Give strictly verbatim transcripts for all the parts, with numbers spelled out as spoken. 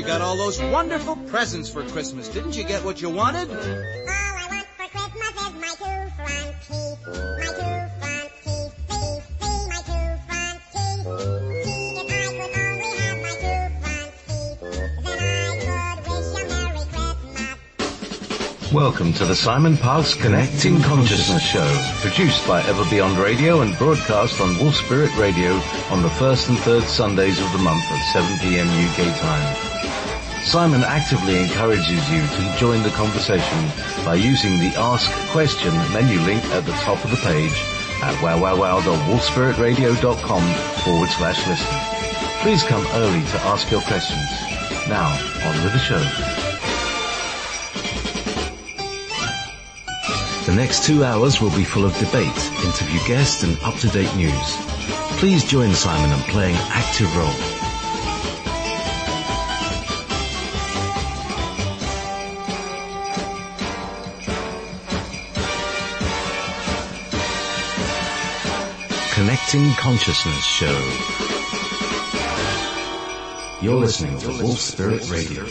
you got all those wonderful presents for Christmas. Didn't you get what you wanted? All I want for Christmas is my two front teeth. My two front teeth. Teeth, see my two front teeth. See, if I could only have my two front teeth, then I could wish you Merry Christmas. Welcome to the Simon Parkes Connecting Consciousness Show, produced by Ever Beyond Radio and broadcast on Wolf Spirit Radio on the first and third Sundays of the month at seven p.m. U K time. Simon actively encourages you to join the conversation by using the Ask Question menu link at the top of the page at wowwowwow.wolfspiritradio.com forward slash listen. Please come early to ask your questions. Now, on with the show. The next two hours will be full of debate, interview guests and up-to-date news. Please join Simon in playing an active role. Connecting Consciousness Show. You're listening to Wolf Spirit Radio.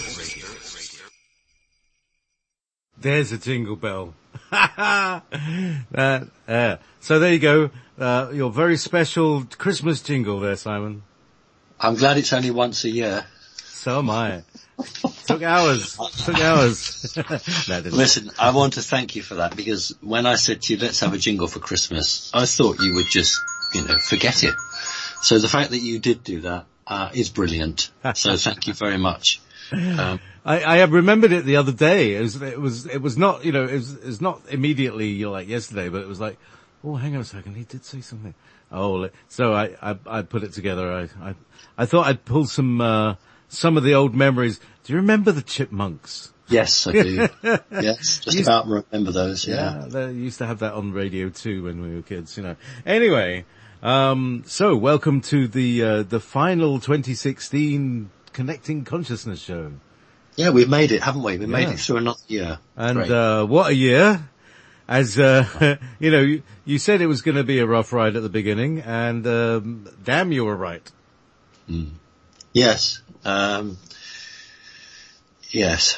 There's a jingle bell. uh, uh, so there you go. Uh, your very special Christmas jingle there, Simon. I'm glad it's only once a year. So am I. Took hours. Took hours. No, Listen, I want to thank you for that, because when I said to you, let's have a jingle for Christmas, I thought you would just, you know, forget it. So the fact that you did do that uh, is brilliant. So thank you very much. Um, I, I remembered it the other day. It was, it was, it was not, you know, it was, it was not immediately, you know, like yesterday, but it was like, oh, hang on a second, he did say something. Oh, so I, I, I put it together. I, I, I thought I'd pull some, uh, some of the old memories. Do you remember the Chipmunks? Yes, I do. Yes, just used, about remember those, yeah. Yeah, they used to have that on radio too when we were kids, you know. Anyway, um, so welcome to the, uh, the final twenty sixteen Connecting Consciousness Show. Yeah, we've made it, haven't we? We've yeah. made it through another year. And, uh, what a year. As, uh, you know, you, you said it was going to be a rough ride at the beginning, and, um, damn, you were right. Mm. Yes. Um, yes.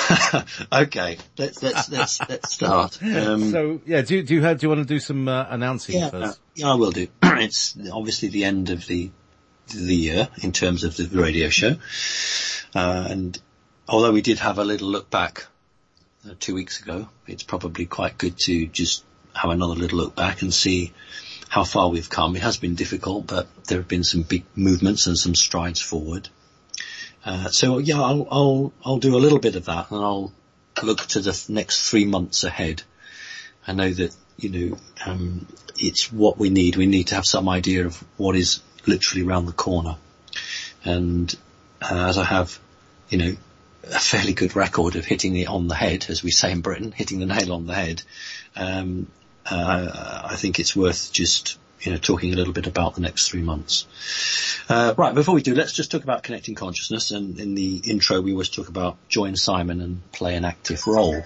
Okay. Let's, let's, let's, let's start. Um, so, yeah, do, do you have, do you want to do some, uh, announcing yeah, first? Uh, yeah, I will do. It's obviously the end of the, the year in terms of the radio show. Uh, and although we did have a little look back uh, two weeks ago, it's probably quite good to just have another little look back and see how far we've come. It has been difficult, but there have been some big movements and some strides forward. Uh, so yeah, I'll, I'll, I'll do a little bit of that, and I'll look to the next three months ahead. I know that, you know, um, it's what we need. We need to have some idea of what is literally around the corner. And, uh, as I have, you know, a fairly good record of hitting it on the head, as we say in Britain, hitting the nail on the head, um, uh, I think it's worth just, you know, talking a little bit about the next three months. Uh, right, before we do, let's just talk about connecting consciousness. And in the intro, we always talk about join Simon and play an active role.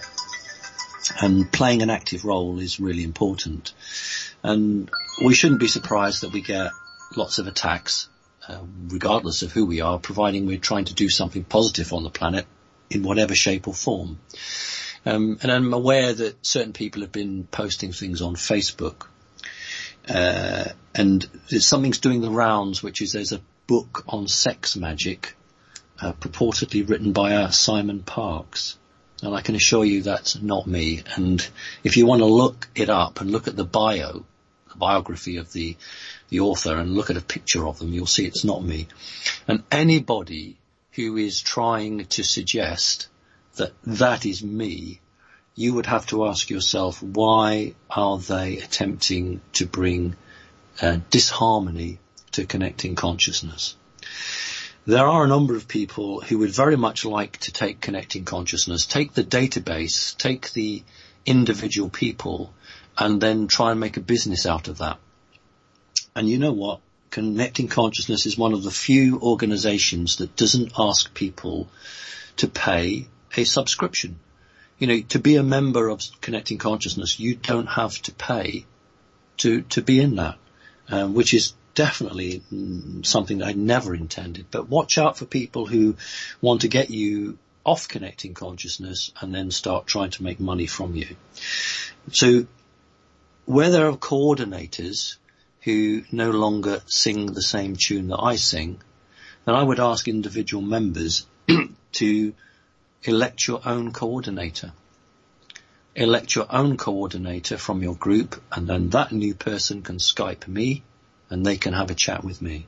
And playing an active role is really important. And we shouldn't be surprised that we get lots of attacks, uh, regardless of who we are, providing we're trying to do something positive on the planet in whatever shape or form. Um, and I'm aware that certain people have been posting things on Facebook. Uh, and something's doing the rounds, which is there's a book on sex magic, uh, purportedly written by uh, Simon Parkes. And I can assure you that's not me. And if you want to look it up and look at the bio, the biography of the, the author, and look at a picture of them, you'll see it's not me. And anybody who is trying to suggest that that is me, you would have to ask yourself, why are they attempting to bring uh, disharmony to connecting consciousness? There are a number of people who would very much like to take connecting consciousness, take the database, take the individual people, and then try and make a business out of that. And you know what? Connecting Consciousness is one of the few organizations that doesn't ask people to pay a subscription. You know, to be a member of Connecting Consciousness, you don't have to pay to, to be in that, um, which is definitely mm, something that I never intended. But watch out for people who want to get you off connecting consciousness and then start trying to make money from you. So where there are coordinators who no longer sing the same tune that I sing, then I would ask individual members to elect your own coordinator. Elect your own coordinator from your group, and then that new person can Skype me and they can have a chat with me.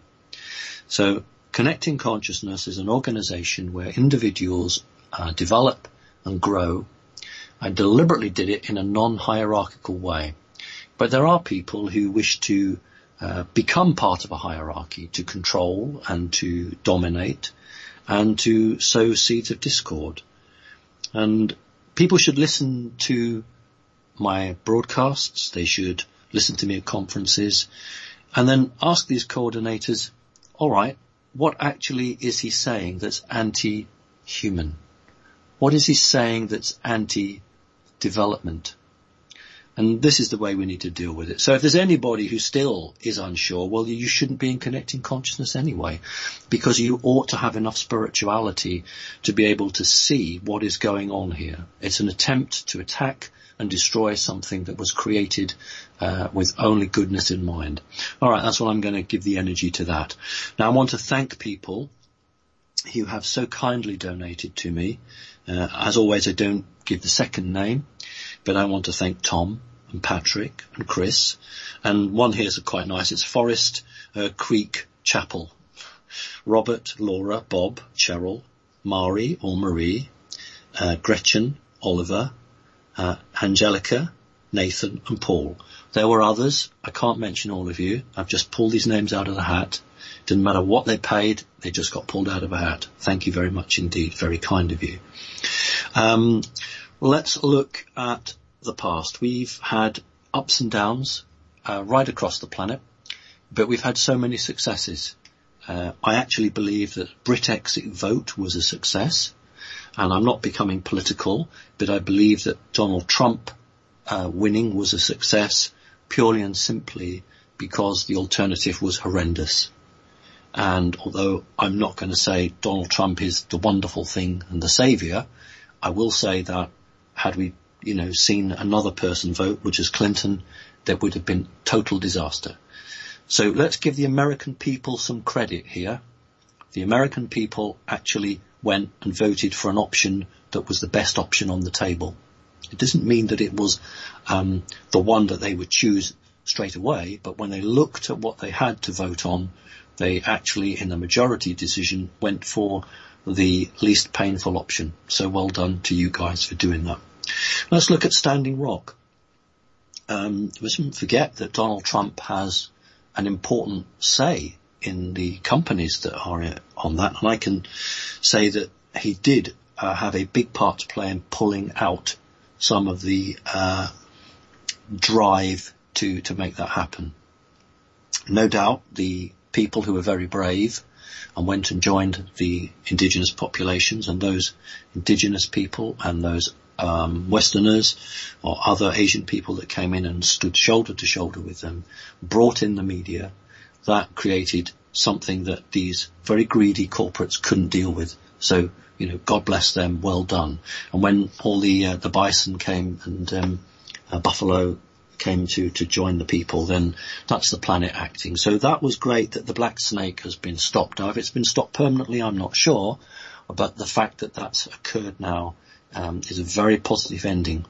So Connecting Consciousness is an organization where individuals uh, develop and grow. I deliberately did it in a non-hierarchical way. But there are people who wish to uh, become part of a hierarchy, to control and to dominate and to sow seeds of discord. And people should listen to my broadcasts. They should listen to me at conferences and then ask these coordinators, all right, what actually is he saying that's anti-human? What is he saying that's anti-development? And this is the way we need to deal with it. So if there's anybody who still is unsure, well, you shouldn't be in Connecting Consciousness anyway, because you ought to have enough spirituality to be able to see what is going on here. It's an attempt to attack and destroy something that was created uh, with only goodness in mind. All right, that's what I'm going to give the energy to that. Now, I want to thank people who have so kindly donated to me. Uh, as always, I don't give the second name, but I want to thank Tom and Patrick and Chris. And one here is quite nice. It's Forest uh, Creek Chapel. Robert, Laura, Bob, Cheryl, Mari or Marie, uh, Gretchen, Oliver, uh, Angelica, Nathan and Paul. There were others. I can't mention all of you. I've just pulled these names out of the hat. Didn't matter what they paid. They just got pulled out of a hat. Thank you very much indeed. Very kind of you. Um, let's look at the past. We've had ups and downs uh, right across the planet, but we've had so many successes. Uh, I actually believe that Brexit vote was a success, and I'm not becoming political, but I believe that Donald Trump uh, winning was a success purely and simply because the alternative was horrendous. And although I'm not going to say Donald Trump is the wonderful thing and the saviour, I will say that had we, you know, seen another person vote, which is Clinton, there would have been total disaster. So let's give the American people some credit here. The American people actually went and voted for an option that was the best option on the table. It doesn't mean that it was um, the one that they would choose straight away, but when they looked at what they had to vote on, they actually, in the majority decision, went for the least painful option. So well done to you guys for doing that. Let's look at Standing Rock. Um, we shouldn't forget that Donald Trump has an important say in the companies that are on that. And I can say that he did uh, have a big part to play in pulling out some of the uh, drive to, to make that happen. No doubt the people who were very brave and went and joined the indigenous populations, and those indigenous people and those um, Westerners or other Asian people that came in and stood shoulder to shoulder with them, brought in the media. That created something that these very greedy corporates couldn't deal with. So, you know, God bless them, well done. And when all the uh, the bison came and um, uh, buffalo came to, to join the people, then that's the planet acting. So that was great that the black snake has been stopped. Now, if it's been stopped permanently, I'm not sure, but the fact that that's occurred now um, is a very positive ending.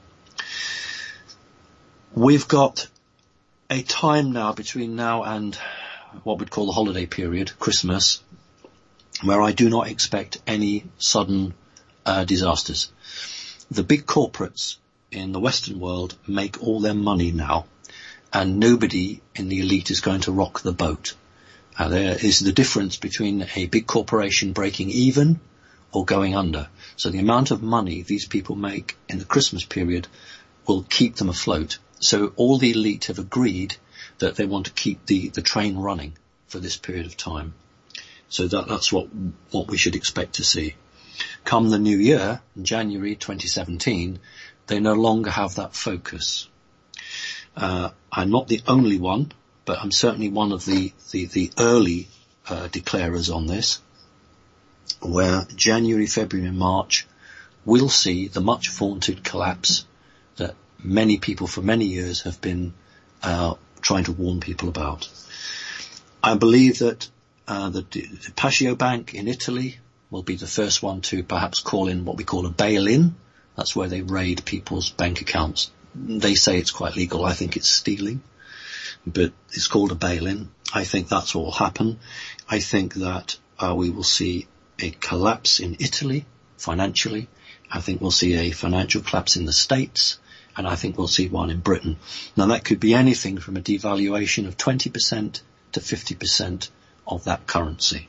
We've got a time now between now and what we'd call the holiday period, Christmas, where I do not expect any sudden uh, disasters. The big corporates in the Western world make all their money now, and nobody in the elite is going to rock the boat. Uh, there is the difference between a big corporation breaking even or going under. So the amount of money these people make in the Christmas period will keep them afloat. So all the elite have agreed that they want to keep the, the train running for this period of time. So that, that's what, what we should expect to see. Come the new year, in January twenty seventeen, they no longer have that focus. Uh, I'm not the only one, but I'm certainly one of the, the, the early uh, declarers on this, where January, February and March will see the much vaunted collapse that many people for many years have been uh, trying to warn people about. I believe that uh, the, the Passio Bank in Italy will be the first one to perhaps call in what we call a bail-in. That's where they raid people's bank accounts. They say it's quite legal. I think it's stealing, but it's called a bail-in. I think that's what will happen. I think that uh, we will see a collapse in Italy financially. I think we'll see a financial collapse in the States, and I think we'll see one in Britain. Now that could be anything from a devaluation of twenty percent to fifty percent of that currency.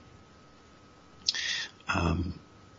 Um,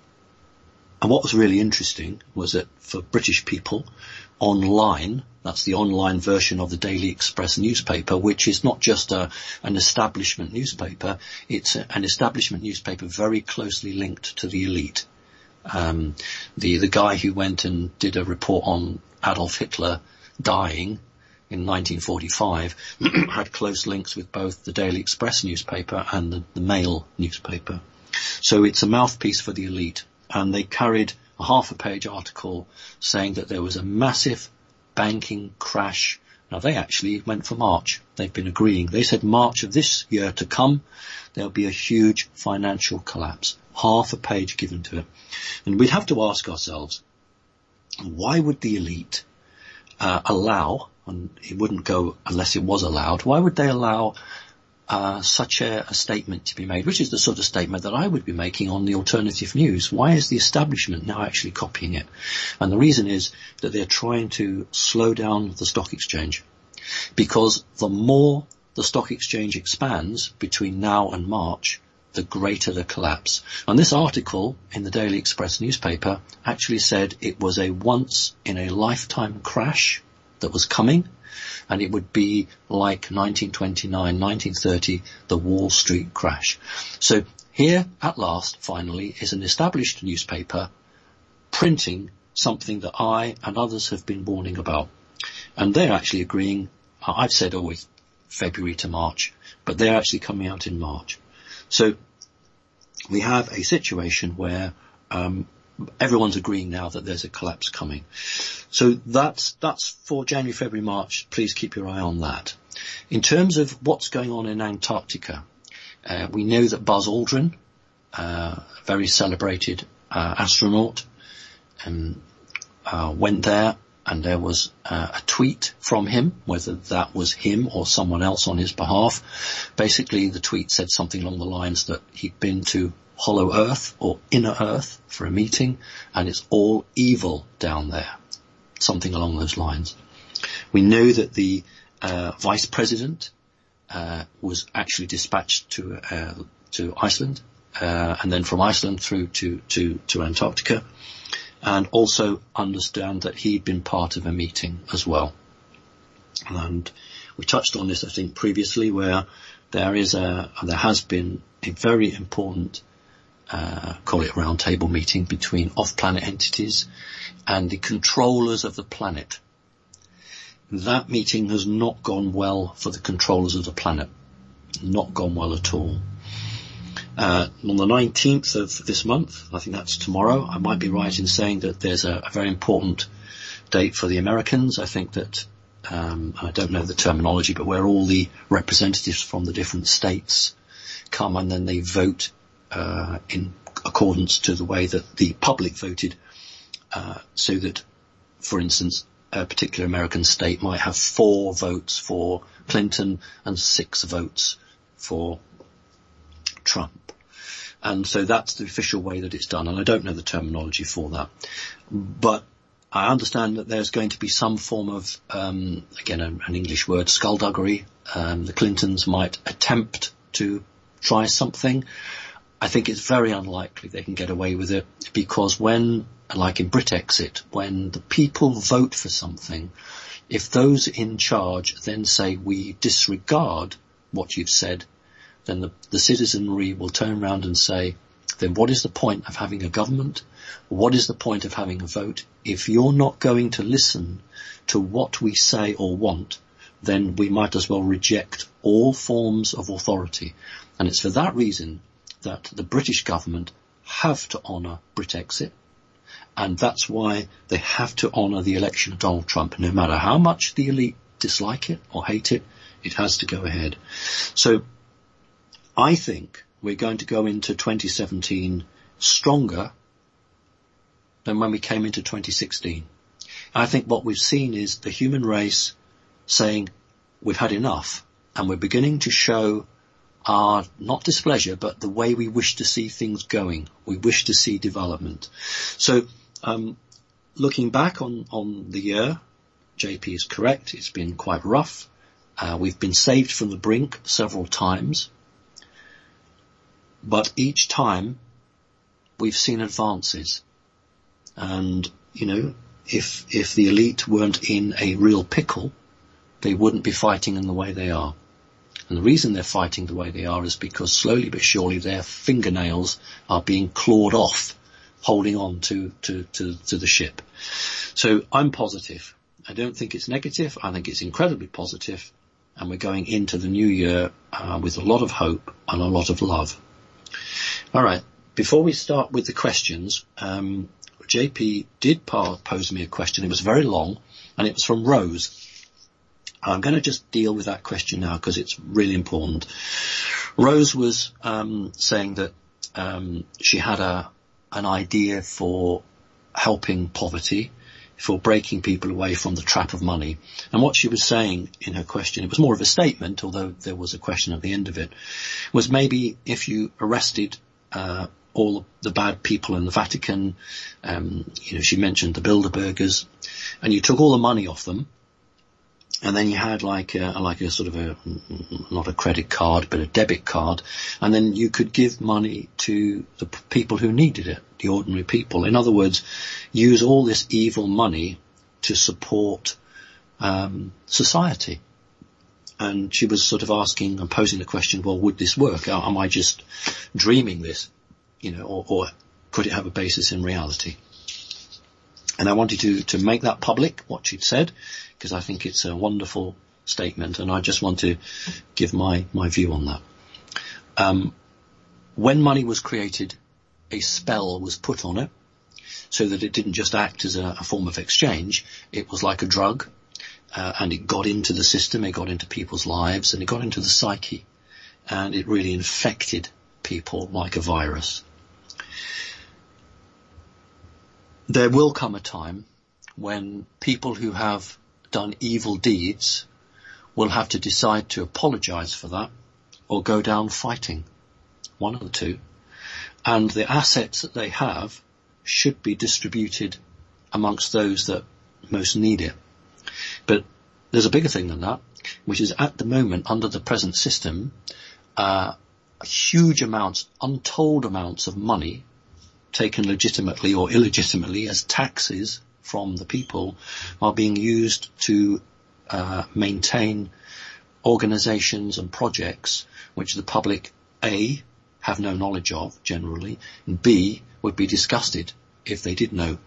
and what was really interesting was that for British people, online, that's the online version of the Daily Express newspaper, which is not just a, an establishment newspaper, it's a, an establishment newspaper very closely linked to the elite. Um, the, the guy who went and did a report on Adolf Hitler dying in nineteen forty-five had close links with both the Daily Express newspaper and the, the Mail newspaper. So it's a mouthpiece for the elite, and they carried a half a page article saying that there was a massive banking crash. Now they actually went for March. They've been agreeing. They said March of this year to come, there'll be a huge financial collapse. Half a page given to it. And we'd have to ask ourselves, why would the elite uh, allow, and it wouldn't go unless it was allowed, why would they allow uh, such a, a statement to be made, which is the sort of statement that I would be making on the alternative news? Why is the establishment now actually copying it? And the reason is that they're trying to slow down the stock exchange, because the more the stock exchange expands between now and March, the greater the collapse. And this article in the Daily Express newspaper actually said it was a once in a lifetime crash that was coming, and it would be like nineteen twenty-nine, nineteen thirty, the Wall Street crash. So here at last, finally, is an established newspaper printing something that I and others have been warning about. And they're actually agreeing, I've said always February to March, but they're actually coming out in March. So we have a situation where um, everyone's agreeing now that there's a collapse coming. So that's that's for January, February, March. Please keep your eye on that. In terms of what's going on in Antarctica, uh, we know that Buzz Aldrin, uh, a very celebrated uh, astronaut, um, uh, went there. And there was uh, a tweet from him, whether that was him or someone else on his behalf. Basically, the tweet said something along the lines that he'd been to Hollow Earth or Inner Earth for a meeting, and it's all evil down there. Something along those lines. We know that the uh, vice president uh, was actually dispatched to uh, to Iceland, uh, and then from Iceland through to to, to Antarctica. And also understand that he'd been part of a meeting as well. And we touched on this, I think, previously, where there is a, there has been a very important, uh, call it a round table meeting between off-planet entities and the controllers of the planet. That meeting has not gone well for the controllers of the planet. Not gone well at all. Uh, on the nineteenth of this month, I think that's tomorrow, I might be right in saying that there's a, a very important date for the Americans. I think that, um, I don't know the terminology, but where all the representatives from the different states come and then they vote uh, in accordance to the way that the public voted, uh, so that, for instance, a particular American state might have four votes for Clinton and six votes for Trump. And so that's the official way that it's done, and I don't know the terminology for that. But I understand that there's going to be some form of, um, again, an, an English word, skullduggery. Um, the Clintons might attempt to try something. I think it's very unlikely they can get away with it, because when, like in Brexit, when the people vote for something, if those in charge then say we disregard what you've said, then the, the citizenry will turn around and say, then what is the point of having a government? What is the point of having a vote? If you're not going to listen to what we say or want, then we might as well reject all forms of authority. And it's for that reason that the British government have to honour Brexit, and that's why they have to honour the election of Donald Trump. No matter how much the elite dislike it or hate it, it has to go ahead. So I think we're going to go into twenty seventeen stronger than when we came into twenty sixteen. I think what we've seen is the human race saying we've had enough, and we're beginning to show our, not displeasure, but the way we wish to see things going. We wish to see development. So, um, looking back on, on the year, J P is correct. It's been quite rough. Uh, we've been saved from the brink several times. But each time we've seen advances. And, you know, if, if the elite weren't in a real pickle, they wouldn't be fighting in the way they are. And the reason they're fighting the way they are is because slowly but surely their fingernails are being clawed off, holding on to, to, to, to the ship. So I'm positive. I don't think it's negative. I think it's incredibly positive. And we're going into the new year uh, with a lot of hope and a lot of love. All right. Before we start with the questions, um, J P did pose me a question. It was very long, and it was from Rose. I'm going to just deal with that question now because it's really important. Rose was um, saying that um, she had a an idea for helping poverty, for breaking people away from the trap of money. And what she was saying in her question, it was more of a statement, although there was a question at the end of it, was maybe if you arrested uh, all the bad people in the Vatican, um, you know, she mentioned the Bilderbergers, and you took all the money off them, and then you had like a, like a sort of a, not a credit card, but a debit card. And then you could give money to the p- people who needed it, the ordinary people. In other words, use all this evil money to support um, society. And she was sort of asking and posing the question, well, would this work? Am I just dreaming this, you know, or, or could it have a basis in reality? And I wanted to, to make that public, what she'd said, because I think it's a wonderful statement, and I just want to give my, my view on that. Um, when money was created, a spell was put on it, so that it didn't just act as a, a form of exchange. It was like a drug, uh, and it got into the system, it got into people's lives, and it got into the psyche, and it really infected people like a virus. There will come a time when people who have done evil deeds will have to decide to apologize for that or go down fighting, one of the two. And the assets that they have should be distributed amongst those that most need it. But there's a bigger thing than that, which is at the moment, under the present system, uh, huge amounts, untold amounts of money taken legitimately or illegitimately as taxes from the people are being used to uh, maintain organizations and projects which the public, A, have no knowledge of generally, and B, would be disgusted if they did know.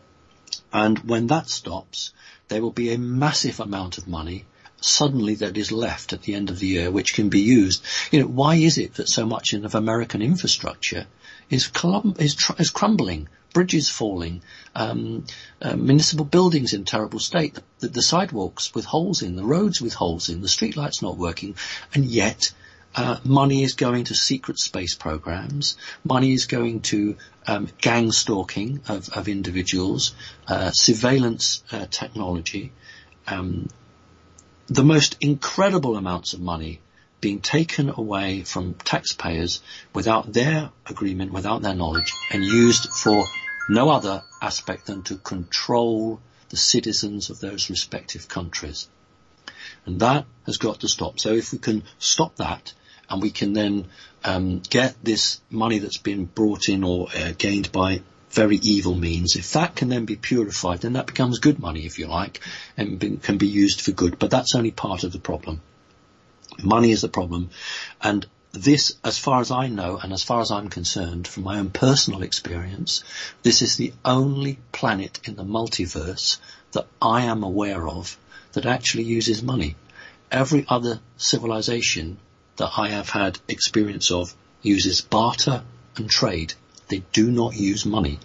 And when that stops, there will be a massive amount of money suddenly that is left at the end of the year which can be used. You know, why is it that so much of American infrastructure is, clum- is, tr- is crumbling, bridges falling, um, uh, municipal buildings in terrible state, the, the sidewalks with holes in, the roads with holes in, the streetlights not working, and yet uh, money is going to secret space programs, money is going to um, gang stalking of, of individuals, uh, surveillance uh, technology, um, the most incredible amounts of money being taken away from taxpayers without their agreement, without their knowledge, and used for no other aspect than to control the citizens of those respective countries. And that has got to stop. So if we can stop that, and we can then um, get this money that's been brought in or uh, gained by very evil means, if that can then be purified, then that becomes good money, if you like, and be, can be used for good. But that's only part of the problem. Money is the problem. And this, as far as I know, and as far as I'm concerned, from my own personal experience, this is the only planet in the multiverse that I am aware of that actually uses money. every other civilization that I have had experience of uses barter and trade. They do not use money.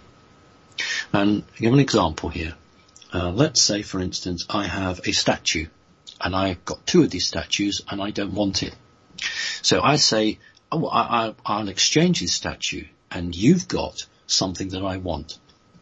And I'll give an example here. Uh, let's say, for instance, I have a statue, and I've got two of these statues, and I don't want it. So I say, oh, I, I, I'll exchange this statue, and you've got something that I want.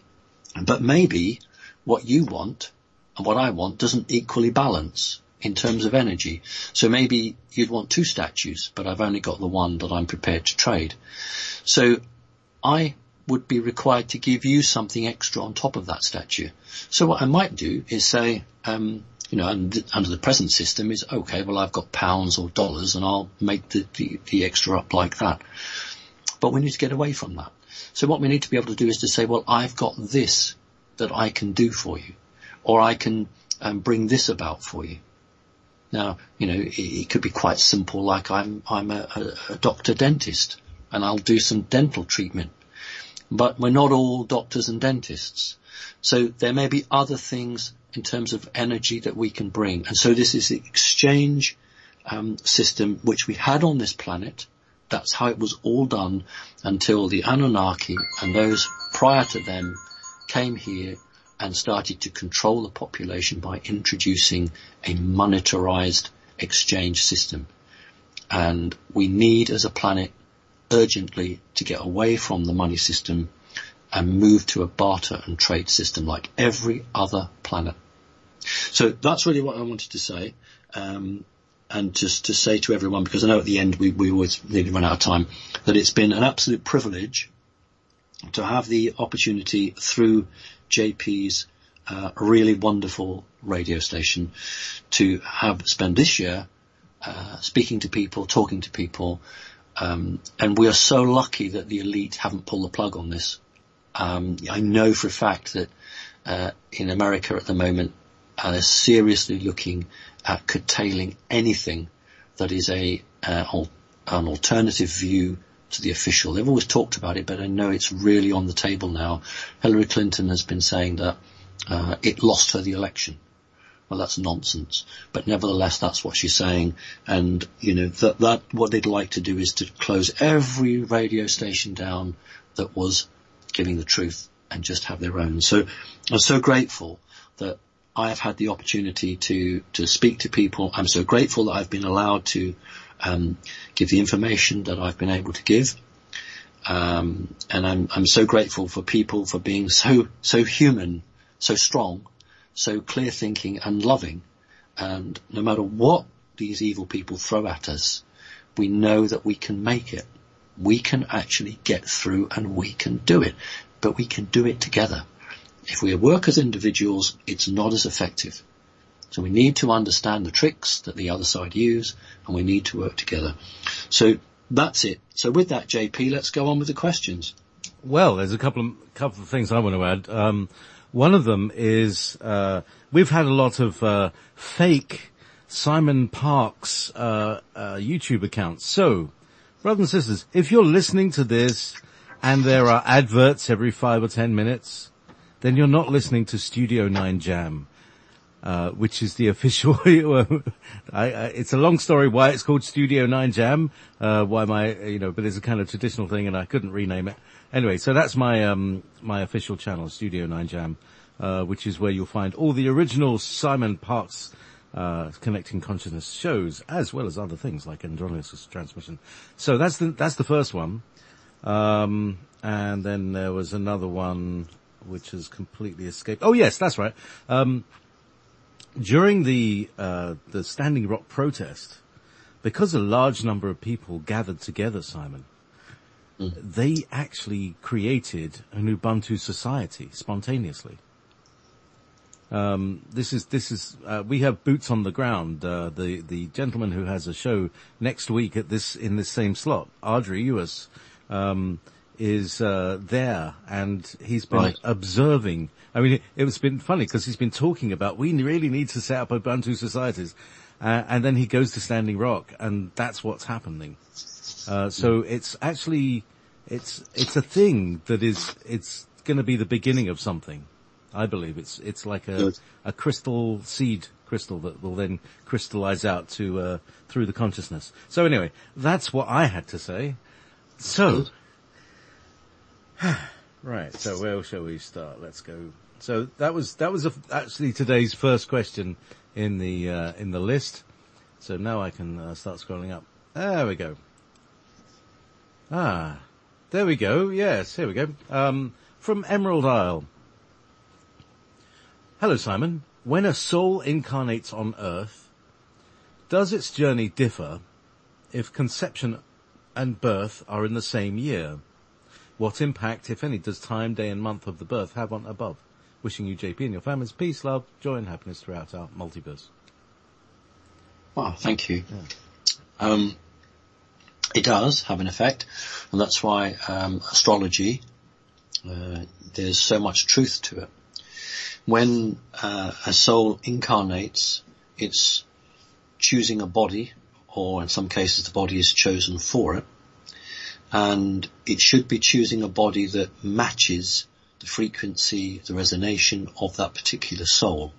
But maybe what you want and what I want doesn't equally balance in terms of energy. So maybe you'd want two statues, but I've only got the one that I'm prepared to trade. So I would be required to give you something extra on top of that statue. So what I might do is say, um, you know, and under the present system is, okay, well, I've got pounds or dollars and I'll make the, the, the extra up like that. But we need to get away from that. So what we need to be able to do is to say, well, I've got this that I can do for you, or I can um, bring this about for you. Now, you know, it, it could be quite simple, like I'm I'm a, a, a doctor dentist, and I'll do some dental treatment. But we're not all doctors and dentists. So there may be other things in terms of energy that we can bring. And so this is the exchange um, system which we had on this planet. That's how it was all done until the Anunnaki and those prior to them came here and started to control the population by introducing a monetarized exchange system. And we need, as a planet, urgently to get away from the money system and move to a barter and trade system like every other planet. So that's really what I wanted to say. Um, and just to say to everyone, because I know at the end we, we always nearly run out of time, that it's been an absolute privilege to have the opportunity through J P's uh, really wonderful radio station to have spent this year uh, speaking to people, talking to people, um, and we are so lucky that the elite haven't pulled the plug on this. Um, I know for a fact that uh, in America at the moment uh, they're seriously looking at curtailing anything that is a uh, al- an alternative view to the official. They've always talked about it, but I know it's really on the table now. Hillary Clinton has been saying that uh, it lost her the election. Well, that's nonsense. But nevertheless, that's what she's saying. And, you know, that, that what they'd like to do is to close every radio station down that was giving the truth and just have their own. So I'm so grateful that I've had the opportunity to, to speak to people. I'm so grateful that I've been allowed to um, give the information that I've been able to give. Um, and I'm, I'm so grateful for people for being so, so human, so strong, so clear thinking and loving. And no matter what these evil people throw at us, we know that we can make it. We can actually get through and we can do it, but we can do it together. If we work as individuals, it's not as effective. So we need to understand the tricks that the other side use, and we need to work together. So that's it. So with that, J P, let's go on with the questions. Well, there's a couple of couple of things I want to add. Um, one of them is uh, we've had a lot of uh, fake Simon Parkes uh, uh, YouTube accounts. So, brothers and sisters, if you're listening to this and there are adverts every five or ten minutes, then you're not listening to Studio nine Jam, uh, which is the official, I, I, it's a long story why it's called Studio nine Jam, uh, why my, you know, but it's a kind of traditional thing and I couldn't rename it. Anyway, so that's my, um, my official channel, Studio nine Jam, uh, which is where you'll find all the original Simon Parkes, uh, Connecting Consciousness shows, as well as other things like Andronicus Transmission. So that's the, that's the first one. Um, and then there was another one, which has completely escaped. Oh yes, that's right. Um, during the, uh, the Standing Rock protest, because a large number of people gathered together, Simon, mm. they actually created an Ubuntu society spontaneously. Um, this is, this is, uh, we have boots on the ground. Uh, the, the gentleman who has a show next week at this, in this same slot, Audrey Ewis, um, is uh, there, and he's been right. observing. I mean, it, it's been funny because he's been talking about we really need to set up Ubuntu societies, uh, and then he goes to Standing Rock, and that's what's happening. Uh, so it's actually it's it's a thing that is it's going to be the beginning of something. I believe it's it's like a Good. a crystal seed crystal that will then crystallize out to uh, through the consciousness. So anyway, that's what I had to say. So, right. So where shall we start? Let's go. So that was that was a, actually today's first question in the uh, in the list. So now I can uh, start scrolling up. There we go. Ah, there we go. Yes, here we go. Um, from Emerald Isle. Hello, Simon. When a soul incarnates on Earth, does its journey differ if conception and birth are in the same year? What impact, if any, does time, day and month of the birth have on above? Wishing you, J P, and your families peace, love, joy and happiness throughout our multiverse. Wow, thank you. Yeah. Um, it does have an effect, and that's why um, astrology, uh, there's so much truth to it. When uh, a soul incarnates, it's choosing a body, or in some cases the body is chosen for it, and it should be choosing a body that matches the frequency, the resonation of that particular soul.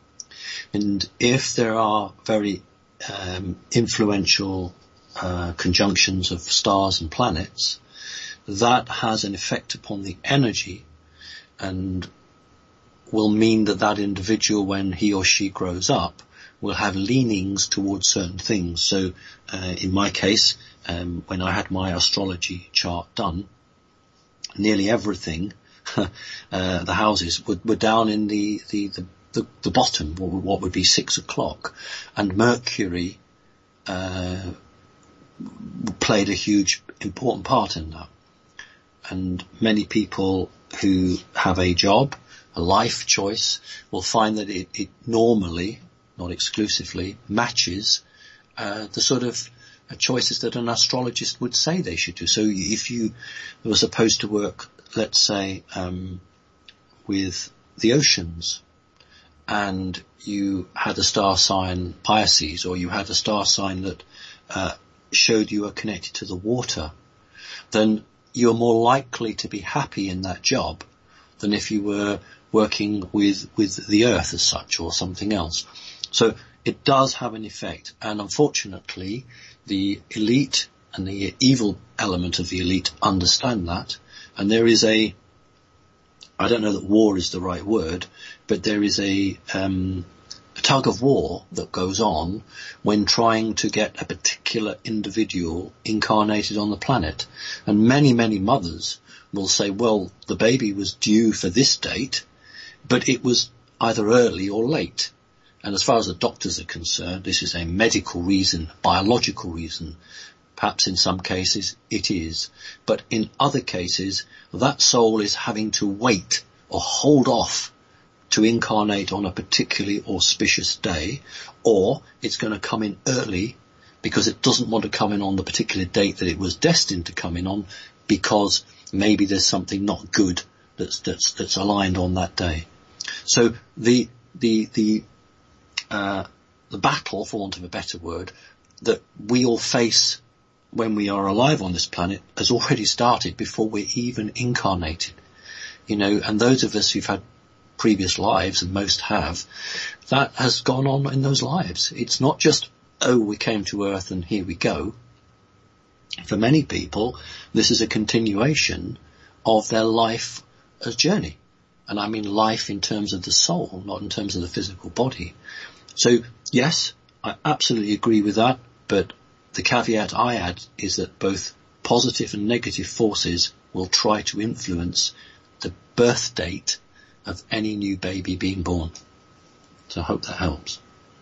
And if there are very um, influential uh, conjunctions of stars and planets, that has an effect upon the energy and will mean that that individual, when he or she grows up, will have leanings towards certain things. So uh, in my case, um, when I had my astrology chart done, nearly everything, uh, the houses were, were down in the, the, the, the, the bottom, what would be six o'clock. And Mercury uh, played a huge, important part in that. And many people who have a job, a life choice, will find that it, it normally, not exclusively, matches uh, the sort of uh, choices that an astrologist would say they should do. So if you were supposed to work, let's say, um, with the oceans, and you had a star sign Pisces, or you had a star sign that uh, showed you were connected to the water, then you're more likely to be happy in that job than if you were working with, with the earth as such, or something else. So it does have an effect, and unfortunately the elite and the evil element of the elite understand that, and there is a, I don't know that war is the right word, but there is a, um, a tug of war that goes on when trying to get a particular individual incarnated on the planet. And many, many mothers will say, well, the baby was due for this date, but it was either early or late. And as far as the doctors are concerned, this is a medical reason, biological reason. Perhaps in some cases it is. But in other cases, that soul is having to wait or hold off to incarnate on a particularly auspicious day, or it's going to come in early because it doesn't want to come in on the particular date that it was destined to come in on, because maybe there's something not good that's that's that's aligned on that day. So the the the uh the battle, for want of a better word, that we all face when we are alive on this planet has already started before we're even incarnated. You know, and those of us who've had previous lives, and most have, that has gone on in those lives. It's not just, oh, we came to Earth and here we go. For many people, this is a continuation of their life as journey. And I mean life in terms of the soul, not in terms of the physical body. So, yes, I absolutely agree with that, but the caveat I add is that both positive and negative forces will try to influence the birth date of any new baby being born. So I hope that helps.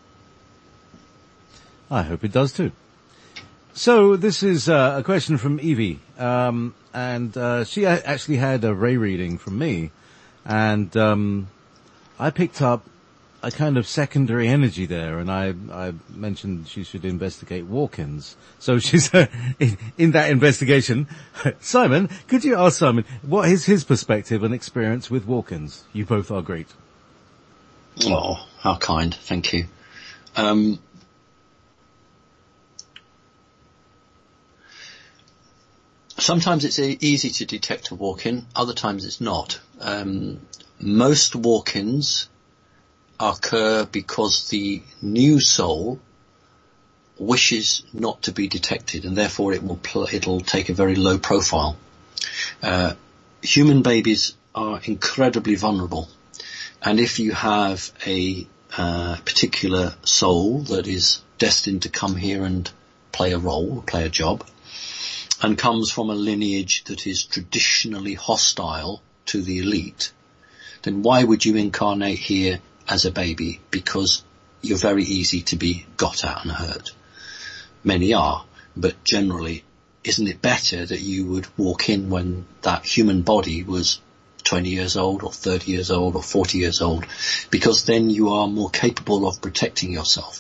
I hope it does too. So this is uh, a question from Evie, um, and uh, she a- actually had a Ray reading from me, and um, I picked up a kind of secondary energy there, and I, I mentioned she should investigate walk-ins. So she's uh, in, in that investigation. Simon, could you ask Simon what is his perspective and experience with walk-ins? You both are great. Oh, how kind! Thank you. Um, sometimes it's easy to detect a walk-in. Other times it's not. Um, most walk-ins occur because the new soul wishes not to be detected, and therefore it will pl- it'll take a very low profile. Uh, human babies are incredibly vulnerable, and if you have a uh, particular soul that is destined to come here and play a role, play a job, and comes from a lineage that is traditionally hostile to the elite, then why would you incarnate here as a baby? Because you're very easy to be got at and hurt. Many are, but generally, isn't it better that you would walk in when that human body was twenty years old or thirty years old or forty years old? Because then you are more capable of protecting yourself.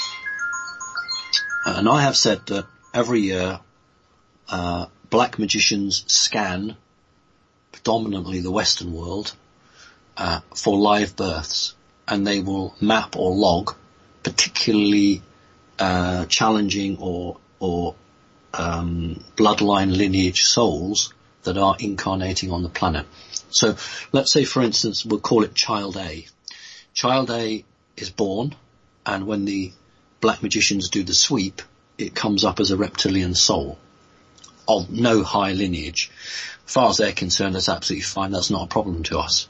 And I have said that every year, uh, black magicians scan predominantly the Western world uh, for live births, and they will map or log particularly uh, challenging or or um, bloodline lineage souls that are incarnating on the planet. So let's say, for instance, we'll call it Child A. Child A is born, and when the black magicians do the sweep, it comes up as a reptilian soul of no high lineage. As far as they're concerned, that's absolutely fine. That's not a problem to us.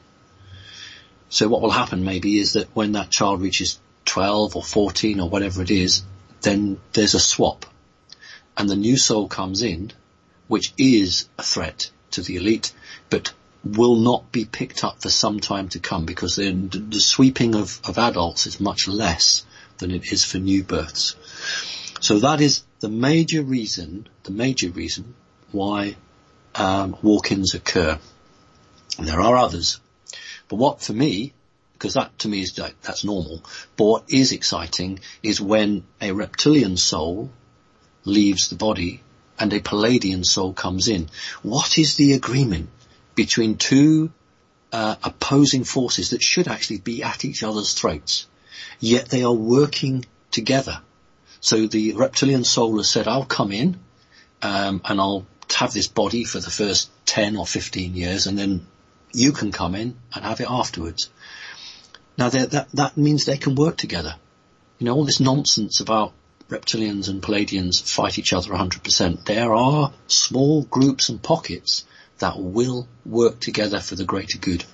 So what will happen maybe is that when that child reaches twelve or fourteen or whatever it is, then there's a swap. And the new soul comes in, which is a threat to the elite, but will not be picked up for some time to come, because the, the sweeping of, of adults is much less than it is for new births. So that is the major reason, the major reason why um, walk-ins occur. And there are others. But what for me, because that to me is like, that's normal, but what is exciting is when a reptilian soul leaves the body and a Palladian soul comes in. What is the agreement between two uh, opposing forces that should actually be at each other's throats, yet they are working together? So the reptilian soul has said, I'll come in um, and I'll have this body for the first ten or fifteen years, and then you can come in and have it afterwards. Now that that means they can work together. You know, all this nonsense about reptilians and Palladians fight each other one hundred percent. There are small groups and pockets that will work together for the greater good.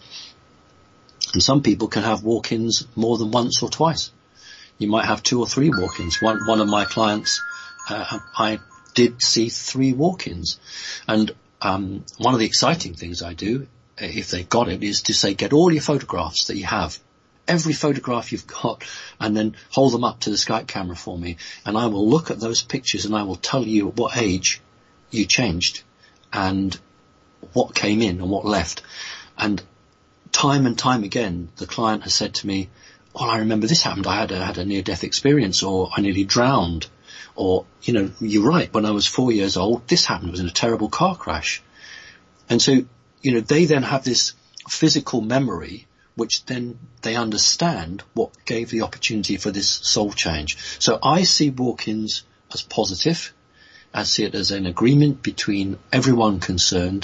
And some people can have walk-ins more than once or twice. You might have two or three walk-ins. One, one of my clients, uh, I did see three walk-ins. And um, one of the exciting things I do, if they've got it, is to say, get all your photographs that you have, every photograph you've got, and then hold them up to the Skype camera for me. And I will look at those pictures and I will tell you at what age you changed and what came in and what left. And time and time again, the client has said to me, well, I remember this happened. I had a, had a near-death experience, or I nearly drowned, or, you know, you're right. When I was four years old, this happened. It was in a terrible car crash. And so, you know, they then have this physical memory, which then they understand what gave the opportunity for this soul change. So I see walk-ins as positive. I see it as an agreement between everyone concerned,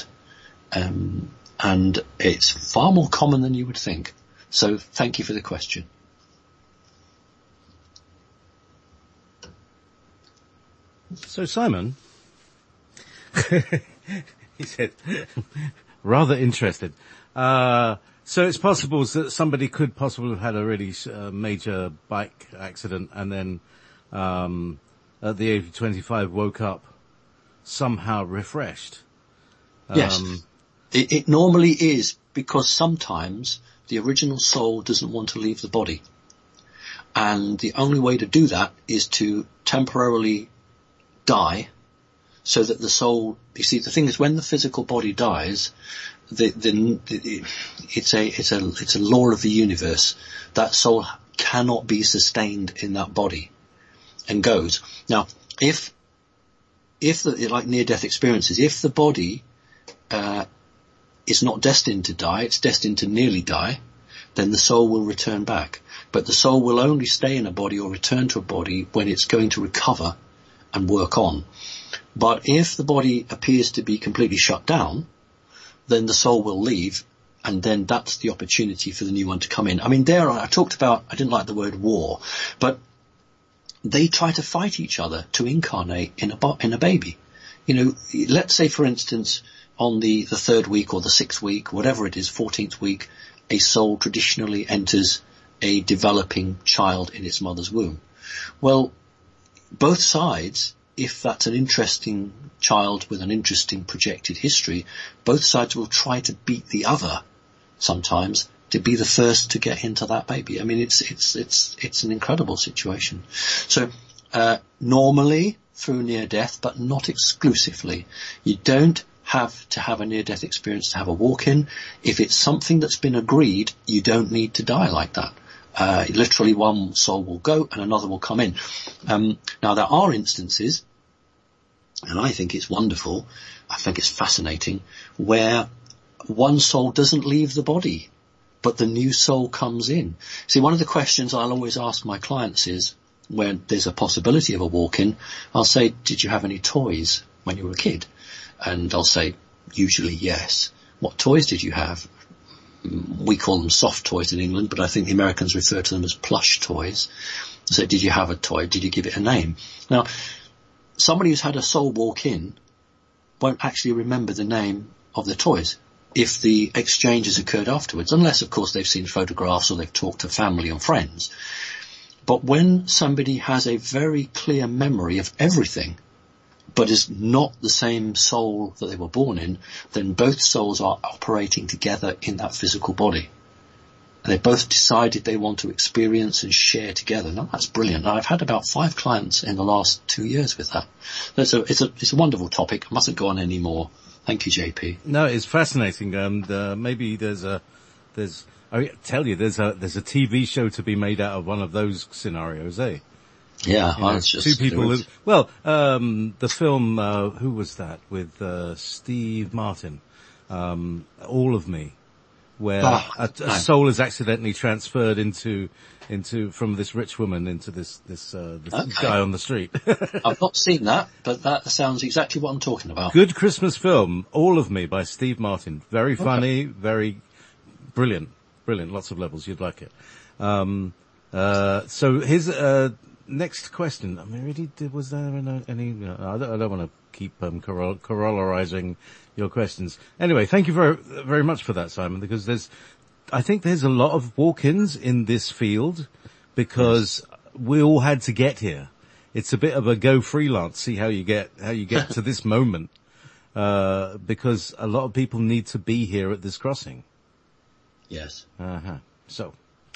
um, and it's far more common than you would think. So thank you for the question. So Simon, he said, rather interested. Uh, so it's possible that somebody could possibly have had a really uh, major bike accident and then um, at the age of twenty-five woke up somehow refreshed. Um, yes, it, it normally is, because sometimes the original soul doesn't want to leave the body. And the only way to do that is to temporarily die, so that the soul, you see, the thing is, when the physical body dies, the, the, the, it's a, it's a, it's a law of the universe. That soul cannot be sustained in that body and goes. Now, if, if the, like near-death experiences, if the body, uh, is not destined to die, it's destined to nearly die, then the soul will return back. But the soul will only stay in a body or return to a body when it's going to recover and work on. But if the body appears to be completely shut down, then the soul will leave and then that's the opportunity for the new one to come in. I mean, there I talked about, I didn't like the word war, but they try to fight each other to incarnate in a, in a baby. You know, let's say, for instance, on the, the third week or the sixth week, whatever it is, fourteenth week, a soul traditionally enters a developing child in its mother's womb. Well, both sides, if that's an interesting child with an interesting projected history, both sides will try to beat the other sometimes to be the first to get into that baby. I mean, it's, it's, it's, it's an incredible situation. So, uh, normally through near death, but not exclusively. You don't have to have a near-death experience to have a walk-in. If it's something that's been agreed, you don't need to die like that. Uh, literally one soul will go and another will come in. Um, now there are instances, and I think it's wonderful, I think it's fascinating, where one soul doesn't leave the body, but the new soul comes in. See, one of the questions I'll always ask my clients is, when there's a possibility of a walk-in, I'll say, did you have any toys when you were a kid? And I'll say, usually yes. What toys did you have? We call them soft toys in England, but I think the Americans refer to them as plush toys. So did you have a toy? Did you give it a name? Now, somebody who's had a soul walk in won't actually remember the name of the toys if the exchange has occurred afterwards, unless, of course, they've seen photographs or they've talked to family and friends. But when somebody has a very clear memory of everything, but is not the same soul that they were born in, then both souls are operating together in that physical body. And they both decided they want to experience and share together. Now, that's brilliant. Now, I've had about five clients in the last two years with that. It's a, it's a, it's a wonderful topic. I mustn't go on any more. Thank you, J P. No, it's fascinating. And uh, maybe there's a, there's, I tell you, there's a, there's a T V show to be made out of one of those scenarios, eh? Yeah, You know, it's just, two people. Who, well, um, the film, uh, who was that with uh, Steve Martin? Um, All of Me, where oh, a, a soul is accidentally transferred into into from this rich woman into this this, uh, this okay. guy on the street. I've not seen that, but that sounds exactly what I'm talking about. Good Christmas film, All of Me by Steve Martin. Very funny, okay. very brilliant, brilliant. Lots of levels. You'd like it. Um, uh, so here's. Uh, Next question. I mean, really, did, was there any, any uh, I don't, I don't want to keep um, corol- corollarizing your questions. Anyway, thank you very, very much for that, Simon, because there's, I think there's a lot of walk-ins in this field because yes. we all had to get here. It's a bit of a go freelance, see how you get, how you get to this moment, uh, because a lot of people need to be here at this crossing. Yes. Uh-huh. So.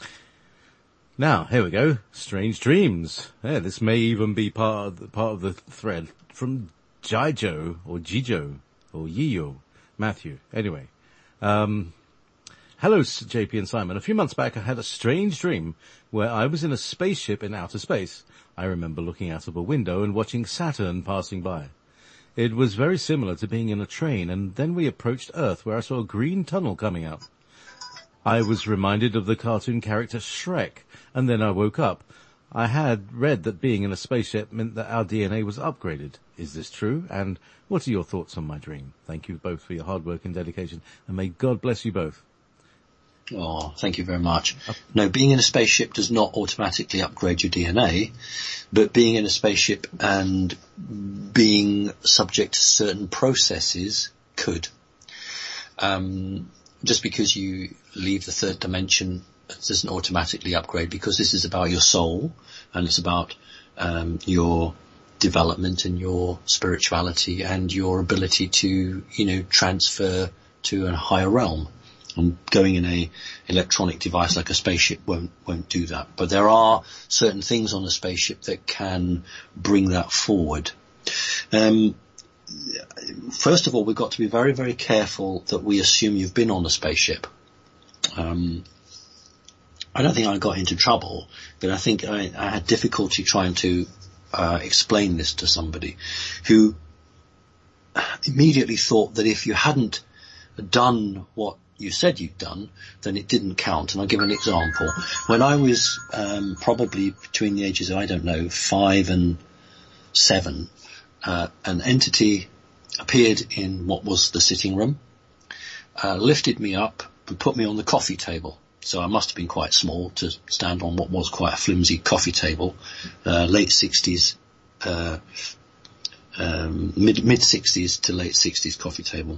Now, here we go. Strange dreams. Yeah, this may even be part of the, part of the thread from Jijo or Jijo or Yiyo, Matthew. Anyway, um, hello, J P and Simon. A few months back, I had a strange dream where I was in a spaceship in outer space. I remember looking out of a window and watching Saturn passing by. It was very similar to being in a train, and then we approached Earth, where I saw a green tunnel coming out. I was reminded of the cartoon character Shrek, and then I woke up. I had read that being in a spaceship meant that our D N A was upgraded. Is this true? And what are your thoughts on my dream? Thank you both for your hard work and dedication, and may God bless you both. Oh, thank you very much. No, being in a spaceship does not automatically upgrade your D N A, but being in a spaceship and being subject to certain processes could. Um, just because you leave the third dimension doesn't automatically upgrade, because this is about your soul and it's about um, your development and your spirituality and your ability to, you know, transfer to a higher realm. And going in a electronic device like a spaceship won't won't do that. But there are certain things on a spaceship that can bring that forward. Um, first of all, we've got to be very, very careful that we assume you've been on a spaceship. Um, I don't think I got into trouble, but I think I, I had difficulty trying to uh, explain this to somebody who immediately thought that if you hadn't done what you said you'd done, then it didn't count. And I'll give an example. When I was um, probably between the ages of, I don't know, five and seven, uh, an entity appeared in what was the sitting room, uh, lifted me up, and put me on the coffee table. So I must have been quite small to stand on what was quite a flimsy coffee table, uh, late sixties, uh, um, mid, mid sixties to late sixties coffee table.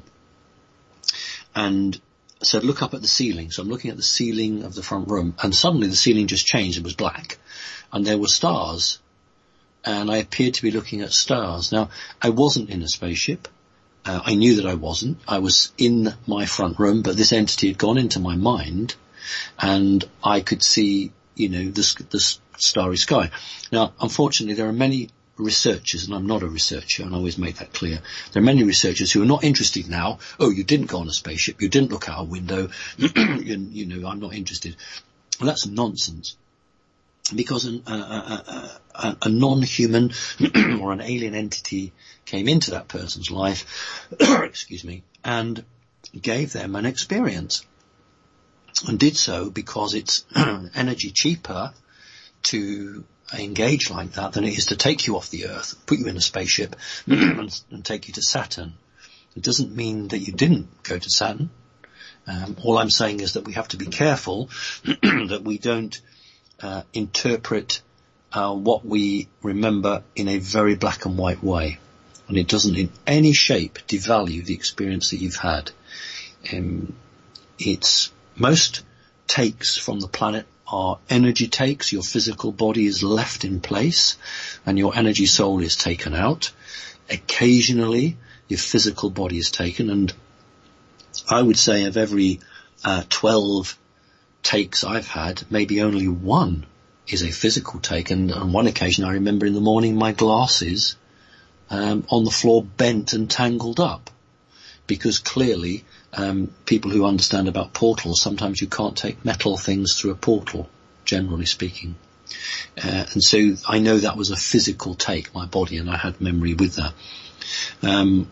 And so look up at the ceiling. So I'm looking at the ceiling of the front room, and suddenly the ceiling just changed. It was black, and there were stars, and I appeared to be looking at stars. Now, I wasn't in a spaceship. Uh, I knew that I wasn't. I was in my front room, but this entity had gone into my mind, and I could see, you know, the, the starry sky. Now, unfortunately, there are many researchers, and I'm not a researcher, and I always make that clear. There are many researchers who are not interested now. Oh, you didn't go on a spaceship. You didn't look out a window. you, you know, I'm not interested. Well, that's nonsense. Because an, uh, uh, uh, a non-human or an alien entity came into that person's life, excuse me, and gave them an experience. And did so because it's energy cheaper to engage like that than it is to take you off the Earth, put you in a spaceship, and, and take you to Saturn. It doesn't mean that you didn't go to Saturn. Um, all I'm saying is that we have to be careful that we don't uh, interpret uh, what we remember in a very black and white way. And it doesn't in any shape devalue the experience that you've had. Um, it's most takes from the planet are energy takes. Your physical body is left in place and your energy soul is taken out. Occasionally your physical body is taken, and I would say of every uh, twelve takes I've had, maybe only one is a physical take. And on one occasion I remember in the morning my glasses um, on the floor bent and tangled up, because clearly Um, people who understand about portals, sometimes you can't take metal things through a portal, generally speaking. Uh, and so I know that was a physical take, my body, and I had memory with that. Um,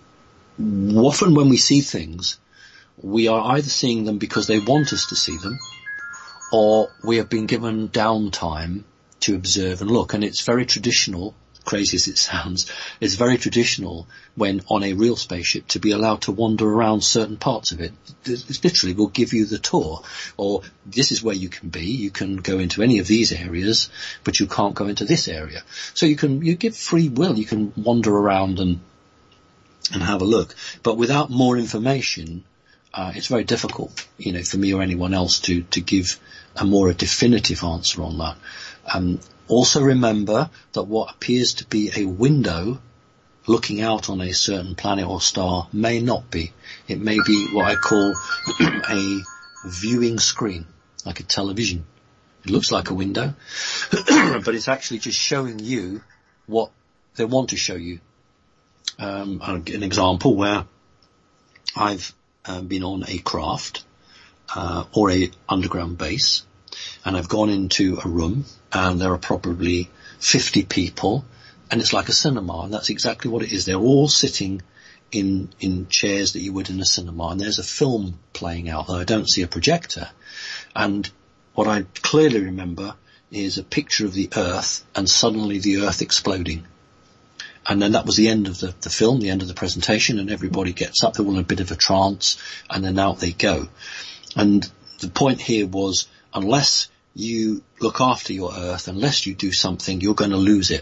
often when we see things, we are either seeing them because they want us to see them, or we have been given downtime to observe and look. And it's very traditional, crazy as it sounds, it's very traditional when on a real spaceship to be allowed to wander around certain parts of it. It's literally, we'll give you the tour, or this is where you can be. You can go into any of these areas, but you can't go into this area. So you can, you give free will. You can wander around and and have a look, but without more information, uh, it's very difficult, you know, for me or anyone else to to give a more a definitive answer on that. Um, Also remember that what appears to be a window looking out on a certain planet or star may not be. It may be what I call a viewing screen, like a television. It looks like a window, but it's actually just showing you what they want to show you. Um, I'll give an example where I've uh, been on a craft uh, or a underground base, and I've gone into a room, and there are probably fifty people, and it's like a cinema, and that's exactly what it is. They're all sitting in in chairs that you would in a cinema, and there's a film playing out, though I don't see a projector. And what I clearly remember is a picture of the Earth, and suddenly the Earth exploding. And then that was the end of the, the film, the end of the presentation, and everybody gets up, they're all in a bit of a trance, and then out they go. And the point here was, unless you look after your Earth, unless you do something, you're going to lose it.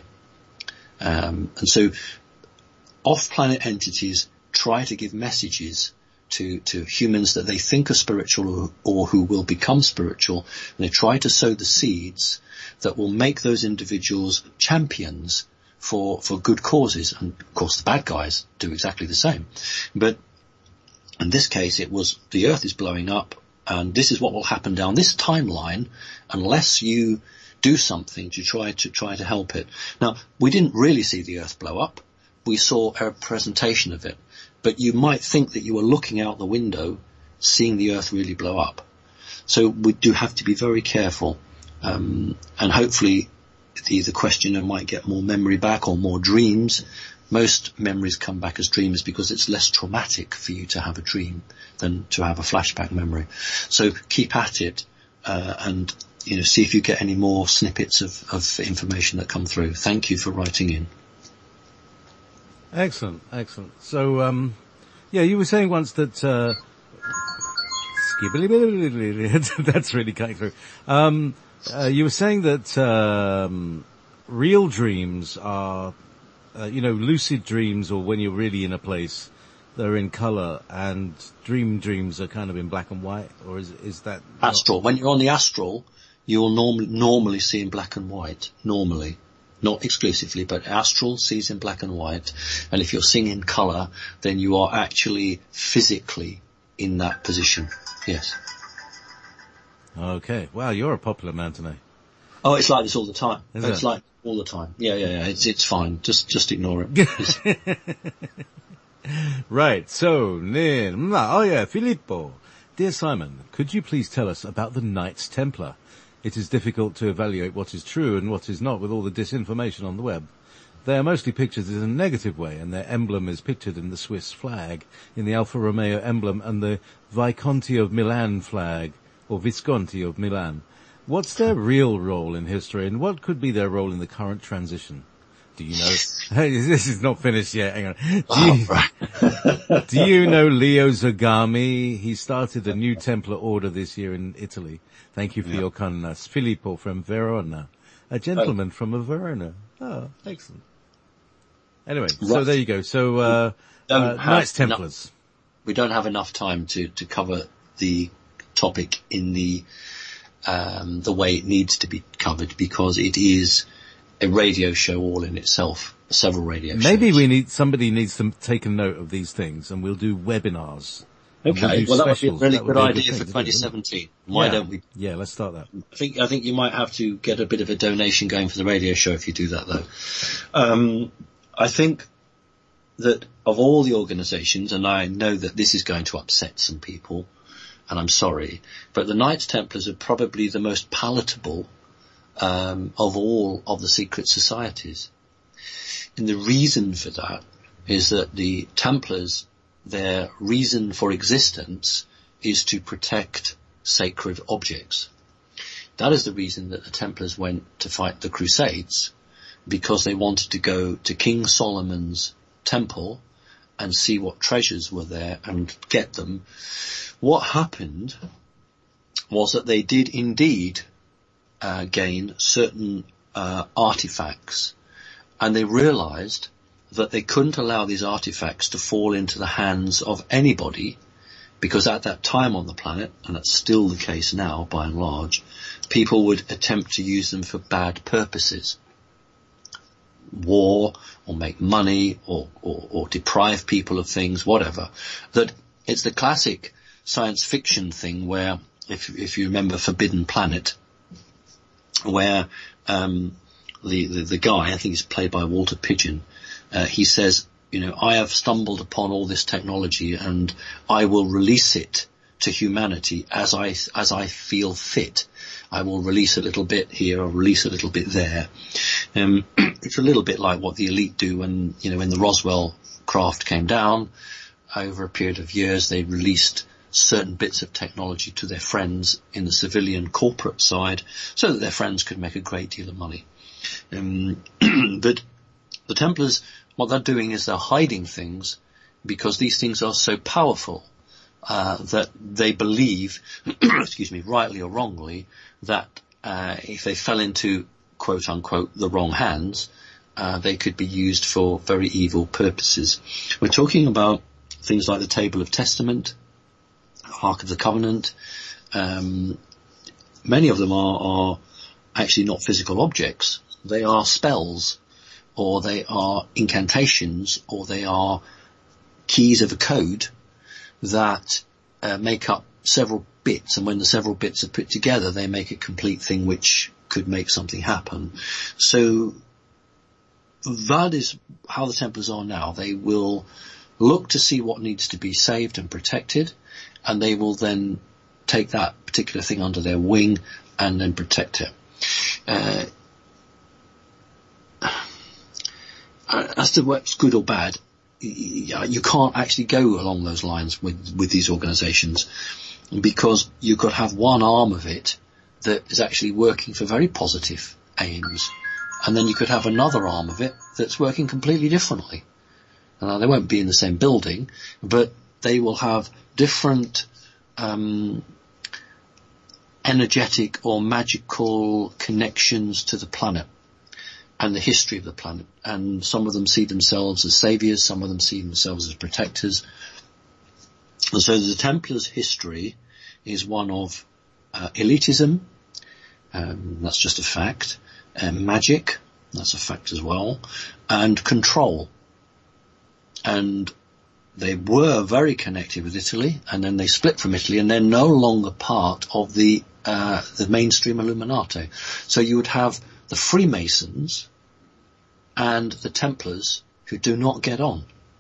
Um, and so off-planet entities try to give messages to, to humans that they think are spiritual, or, or who will become spiritual. And they try to sow the seeds that will make those individuals champions for, for good causes. And of course the bad guys do exactly the same. But in this case it was, the Earth is blowing up, and this is what will happen down this timeline unless you do something to try to try to help it. Now, we didn't really see the Earth blow up. We saw a presentation of it. But you might think that you were looking out the window, seeing the Earth really blow up. So we do have to be very careful. Um, and hopefully the, the questioner might get more memory back or more dreams. Most memories come back as dreams because it's less traumatic for you to have a dream than to have a flashback memory. So keep at it, uh, and, you know, see if you get any more snippets of, of information that come through. Thank you for writing in. Excellent, excellent. So, um, yeah, you were saying once that, uh, That's really cutting through. Um, uh, you were saying that um, real dreams are, uh, you know, lucid dreams, or when you're really in a place, they're in colour, and dream dreams are kind of in black and white, or is is that astral? When you're on the astral, you will normally normally see in black and white. Normally, not exclusively, but astral sees in black and white. And if you're seeing in colour, then you are actually physically in that position. Yes. Okay. Wow, you're a popular man tonight. Oh, it's like this all the time. Is it's it? like all the time. Yeah, yeah, yeah. It's it's fine. Just just ignore it. Right. So, Nin. Oh yeah, Filippo. Dear Simon, could you please tell us about the Knights Templar? It is difficult to evaluate what is true and what is not with all the disinformation on the web. They are mostly pictured in a negative way, and their emblem is pictured in the Swiss flag, in the Alfa Romeo emblem, and the Visconti of Milan flag, or Visconti of Milan. What's their real role in history, and what could be their role in the current transition? Do you know? This is not finished yet. Hang on. Do you, Oh, do you know Leo Zagami? He started a new Templar order this year in Italy. Thank you for Yeah. your kindness. Filippo from Verona. A gentleman from a Verona. Oh, excellent. Anyway, so Right. there you go. So, uh, Don't uh have Knights enough- Templars. We don't have enough time to, to cover the topic in the um, the way it needs to be covered, because it is a radio show all in itself. Several radio shows. Maybe we need, somebody needs to take a note of these things, and we'll do webinars. And Okay, do well that would be a specials. really That would good be a idea thing for to do, twenty wouldn't it? seventeen. Why Yeah. don't we? Yeah, let's start that. I think I think you might have to get a bit of a donation going for the radio show if you do that, though. Um, I think that of all the organisations, and I know that this is going to upset some people, and I'm sorry, but the Knights Templars are probably the most palatable um, of all of the secret societies. And the reason for that is that the Templars, their reason for existence is to protect sacred objects. That is the reason that the Templars went to fight the Crusades, because they wanted to go to King Solomon's temple and see what treasures were there and get them. What happened was that they did indeed uh, gain certain uh, artifacts, and they realized that they couldn't allow these artifacts to fall into the hands of anybody, because at that time on the planet, and that's still the case now by and large, people would attempt to use them for bad purposes. War, or make money, or, or, or deprive people of things, whatever. That it's the classic science fiction thing where, if if you remember Forbidden Planet, where um, the, the the guy, I think he's played by Walter Pidgeon, uh, he says, you know, I have stumbled upon all this technology and I will release it to humanity as I as I feel fit. I will release a little bit here, or release a little bit there. Um, it's a little bit like what the elite do when, you know, when the Roswell craft came down. Over a period of years, they released certain bits of technology to their friends in the civilian corporate side, so that their friends could make a great deal of money. Um, but the Templars, what they're doing is they're hiding things, because these things are so powerful uh, that they believe, excuse me, rightly or wrongly, that uh, if they fell into, quote unquote, the wrong hands, uh, they could be used for very evil purposes. We're talking about things like the Table of Testament, Ark of the Covenant. Um, many of them are, are actually not physical objects. They are spells, or they are incantations, or they are keys of a code that uh, make up several bits, and when the several bits are put together, they make a complete thing which could make something happen. So that is how the Templars are now. They will look to see what needs to be saved and protected, and they will then take that particular thing under their wing and then protect it. Uh, as to what's good or bad, you can't actually go along those lines with, with these organisations, because you could have one arm of it that is actually working for very positive aims, and then you could have another arm of it that's working completely differently. Now, they won't be in the same building, but they will have different um, energetic or magical connections to the planet and the history of the planet. And some of them see themselves as saviors, some of them see themselves as protectors. And so the Templars' history is one of uh, elitism, um, that's just a fact, and magic, that's a fact as well, and control. And they were very connected with Italy, and then they split from Italy, and they're no longer part of the uh, the mainstream Illuminati. So you would have the Freemasons and the Templars who do not get on.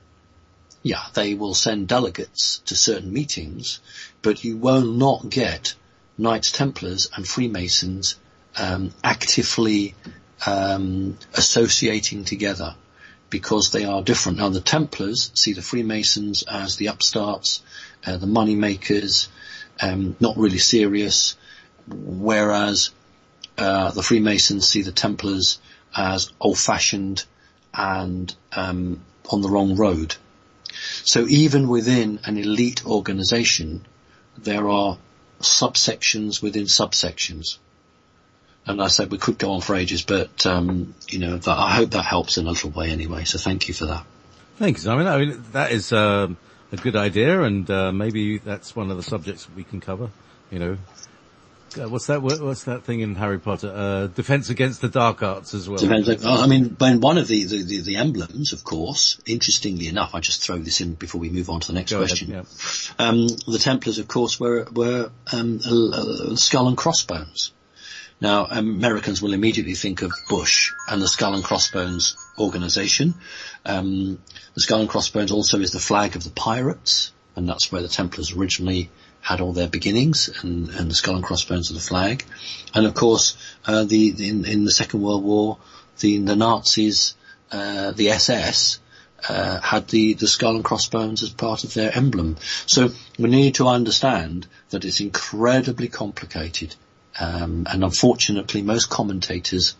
Yeah, they will send delegates to certain meetings, but you will not get Knights Templars and Freemasons um, actively um, associating together, because they are different. Now, the Templars see the Freemasons as the upstarts, uh, the money makers, um, not really serious, whereas uh, the Freemasons see the Templars as old-fashioned and um, on the wrong road. So even within an elite organization, there are subsections within subsections. And I said we could go on for ages, but, um, you know, that, I hope that helps in a little way anyway. So thank you for that. Thanks, Simon. I mean, that is um, a good idea, and uh, maybe that's one of the subjects we can cover. You know, uh, what's that? What's that thing in Harry Potter? Uh, defense against the dark arts as well. Defense, I mean, when one of the, the, the, the emblems, of course, interestingly enough, I just throw this in before we move on to the next Go question. ahead, yeah. Um, the Templars, of course, were were um, a, a skull and crossbones. Now, Americans will immediately think of Bush and the Skull and Crossbones organization. Um, the Skull and Crossbones also is the flag of the pirates, and that's where the Templars originally had all their beginnings, and, and the Skull and Crossbones are the flag. And of course, uh, the, the in, in the Second World War, the, the Nazis, uh, the S S, uh, had the, the Skull and Crossbones as part of their emblem. So we need to understand that it's incredibly complicated. Um, and unfortunately, most commentators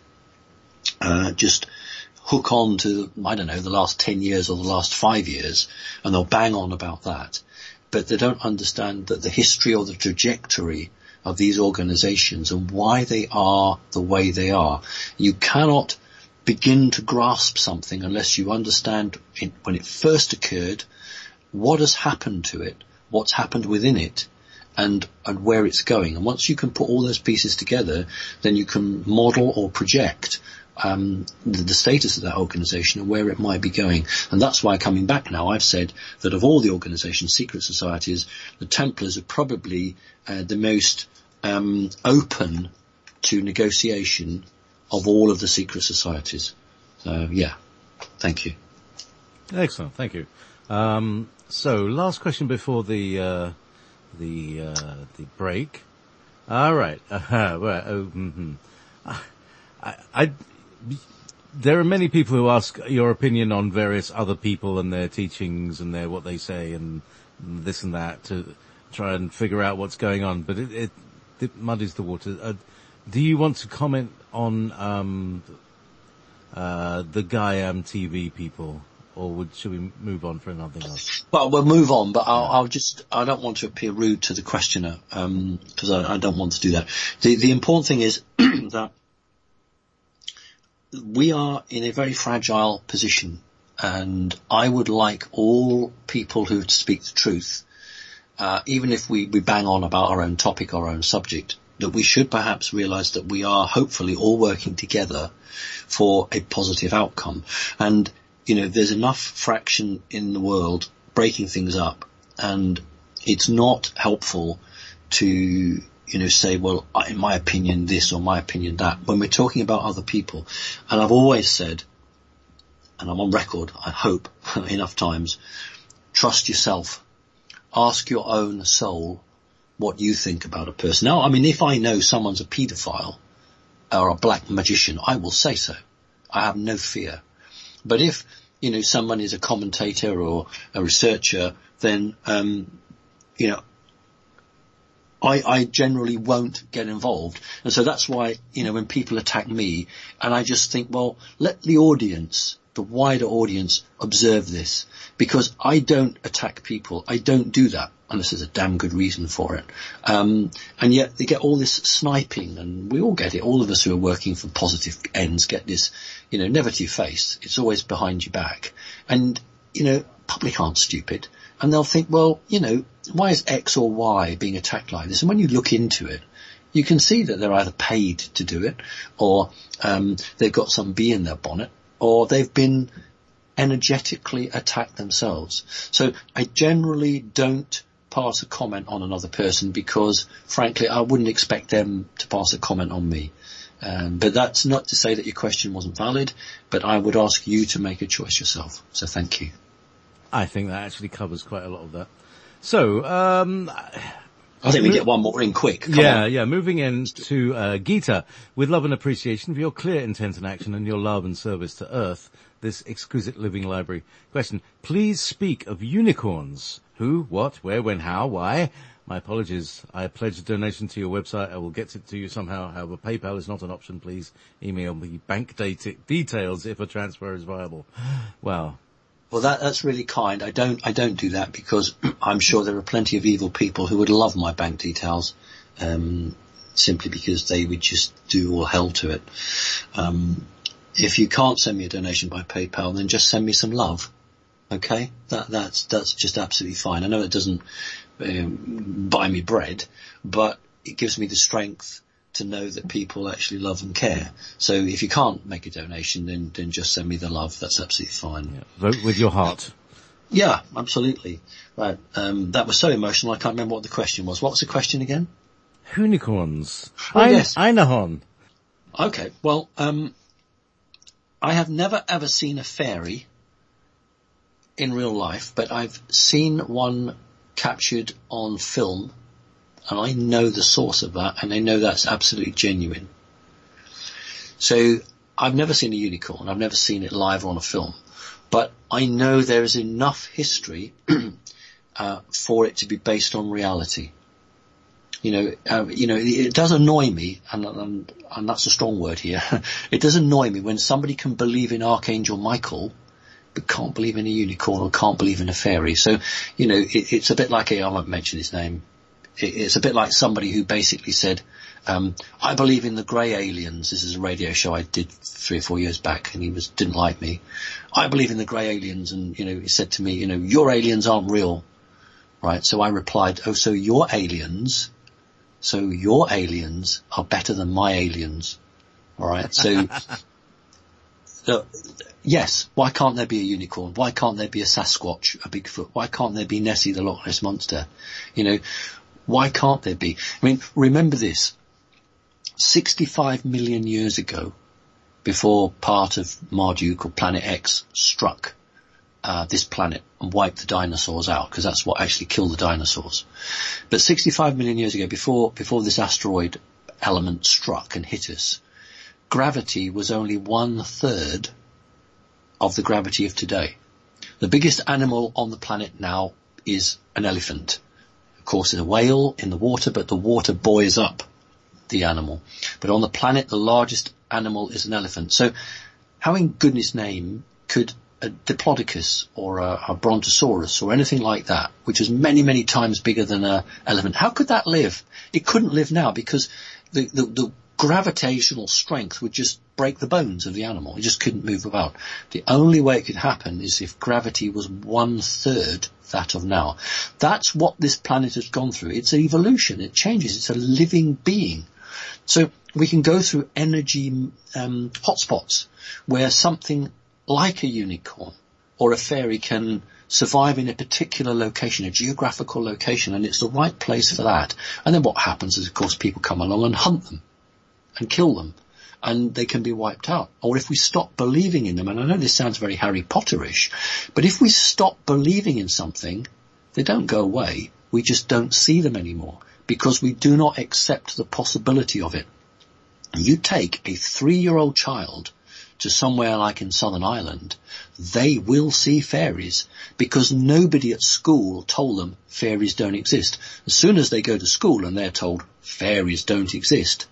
uh, just hook on to, I don't know, the last ten years or the last five years, and they'll bang on about that. But they don't understand that the history or the trajectory of these organizations and why they are the way they are. You cannot begin to grasp something unless you understand it, when it first occurred, what has happened to it, what's happened within it, and, and where it's going. And once you can put all those pieces together, then you can model or project um, the, the status of that organization and where it might be going. And that's why, coming back now, I've said that of all the organizations, secret societies, the Templars are probably uh, the most um, open to negotiation of all of the secret societies. So, yeah, thank you. Excellent, thank you. Um, so, last question before the... Uh the uh, the break. All right. Uh, well, oh, mm-hmm. I, I, there are many people who ask your opinion on various other people and their teachings and their what they say and this and that to try and figure out what's going on. But it, it, it muddies the water. Uh, do you want to comment on um, uh, the Gaiam T V people? Or would, should we move on for anything else? Well, we'll move on, but I'll, I'll just, I don't want to appear rude to the questioner, um, because I, I don't want to do that. The, the important thing is that we are in a very fragile position, and I would like all people who speak the truth, uh, even if we, we bang on about our own topic, our own subject, that we should perhaps realize that we are hopefully all working together for a positive outcome. And you know, there's enough fraction in the world breaking things up, and it's not helpful to, you know, say, well, in my opinion this or my opinion that, when we're talking about other people. And I've always said, and I'm on record, I hope, enough times, trust yourself. Ask your own soul what you think about a person. Now, I mean, if I know someone's a paedophile or a black magician, I will say so. I have no fear. But if, you know, someone is a commentator or a researcher, then, um, you know, I, I generally won't get involved. And so that's why, you know, when people attack me, and I just think, well, let the audience the wider audience observe this, because I don't attack people. I don't do that unless there's a damn good reason for it. Um, and yet they get all this sniping, and we all get it. All of us who are working for positive ends get this, you know, never to your face. It's always behind your back. And, you know, public aren't stupid. And they'll think, well, you know, why is X or Y being attacked like this? And when you look into it, you can see that they're either paid to do it, or um, they've got some bee in their bonnet, or they've been energetically attacked themselves. So I generally don't pass a comment on another person because, frankly, I wouldn't expect them to pass a comment on me. Um, but that's not to say that your question wasn't valid, but I would ask you to make a choice yourself. So thank you. I think that actually covers quite a lot of that. So, um... I think we get one more in quick. Come yeah, on. yeah. Moving in to uh, Gita, with love and appreciation for your clear intent and action and your love and service to Earth, this exquisite living library. Question, please speak of unicorns. Who, what, where, when, how, why? My apologies. I pledged a donation to your website. I will get it to you somehow. However, PayPal is not an option. Please email me bank data details if a transfer is viable. Wow. Well, that, that's really kind. I don't, I don't do that because I'm sure there are plenty of evil people who would love my bank details, um, simply because they would just do all hell to it. Um, if you can't send me a donation by PayPal, then just send me some love. Okay? That, that's, that's just absolutely fine. I know it doesn't, um, buy me bread, but it gives me the strength to know that people actually love and care. So if you can't make a donation, then, then just send me the love. That's absolutely fine. Yeah. Vote with your heart. Yeah, absolutely. Right. Um, that was so emotional. I can't remember what the question was. What was the question again? Unicorns. Oh, Ein- yes. Einahorn. Okay. Well, um, I have never ever seen a fairy in real life, but I've seen one captured on film. And I know the source of that, and I know that's absolutely genuine. So I've never seen a unicorn. I've never seen it live or on a film. But I know there is enough history uh, for it to be based on reality. You know, uh, you know, it, it does annoy me, and, and, and that's a strong word here. It does annoy me when somebody can believe in Archangel Michael, but can't believe in a unicorn or can't believe in a fairy. So, you know, it, it's a bit like a, I won't mention his name. It's a bit like somebody who basically said, um, I believe in the grey aliens. This is a radio show I did three or four years back, and he was didn't like me. I believe in the grey aliens, and, you know, he said to me, you know, your aliens aren't real. Right? So I replied, oh, so your aliens, so your aliens are better than my aliens. All right? So, so, yes, why can't there be a unicorn? Why can't there be a Sasquatch, a Bigfoot? Why can't there be Nessie the Loch Ness Monster? You know, why can't there be? I mean, remember this. sixty-five million years ago, before part of Marduk or Planet X struck uh, this planet and wiped the dinosaurs out, because that's what actually killed the dinosaurs. But sixty-five million years ago, before before this asteroid element struck and hit us, gravity was only one third of the gravity of today. The biggest animal on the planet now is an elephant. Of course, it's a whale in the water, but the water buoys up the animal. But on the planet, the largest animal is an elephant. So how in goodness name could a Diplodocus or a, a Brontosaurus or anything like that, which is many, many times bigger than an elephant, how could that live? It couldn't live now because the, the, the gravitational strength would just break the bones of the animal. It just couldn't move about. The only way it could happen is if gravity was one third that of now. That's what this planet has gone through. It's an evolution. It changes. It's a living being. So we can go through energy um, hotspots where something like a unicorn or a fairy can survive in a particular location, a geographical location, and it's the right place for that. And then what happens is, of course, people come along and hunt them and kill them, and they can be wiped out. Or if we stop believing in them, and I know this sounds very Harry Potterish, but if we stop believing in something, they don't go away. We just don't see them anymore because we do not accept the possibility of it. You take a three-year-old child to somewhere like in Southern Ireland, they will see fairies because nobody at school told them fairies don't exist. As soon as they go to school and they're told fairies don't exist,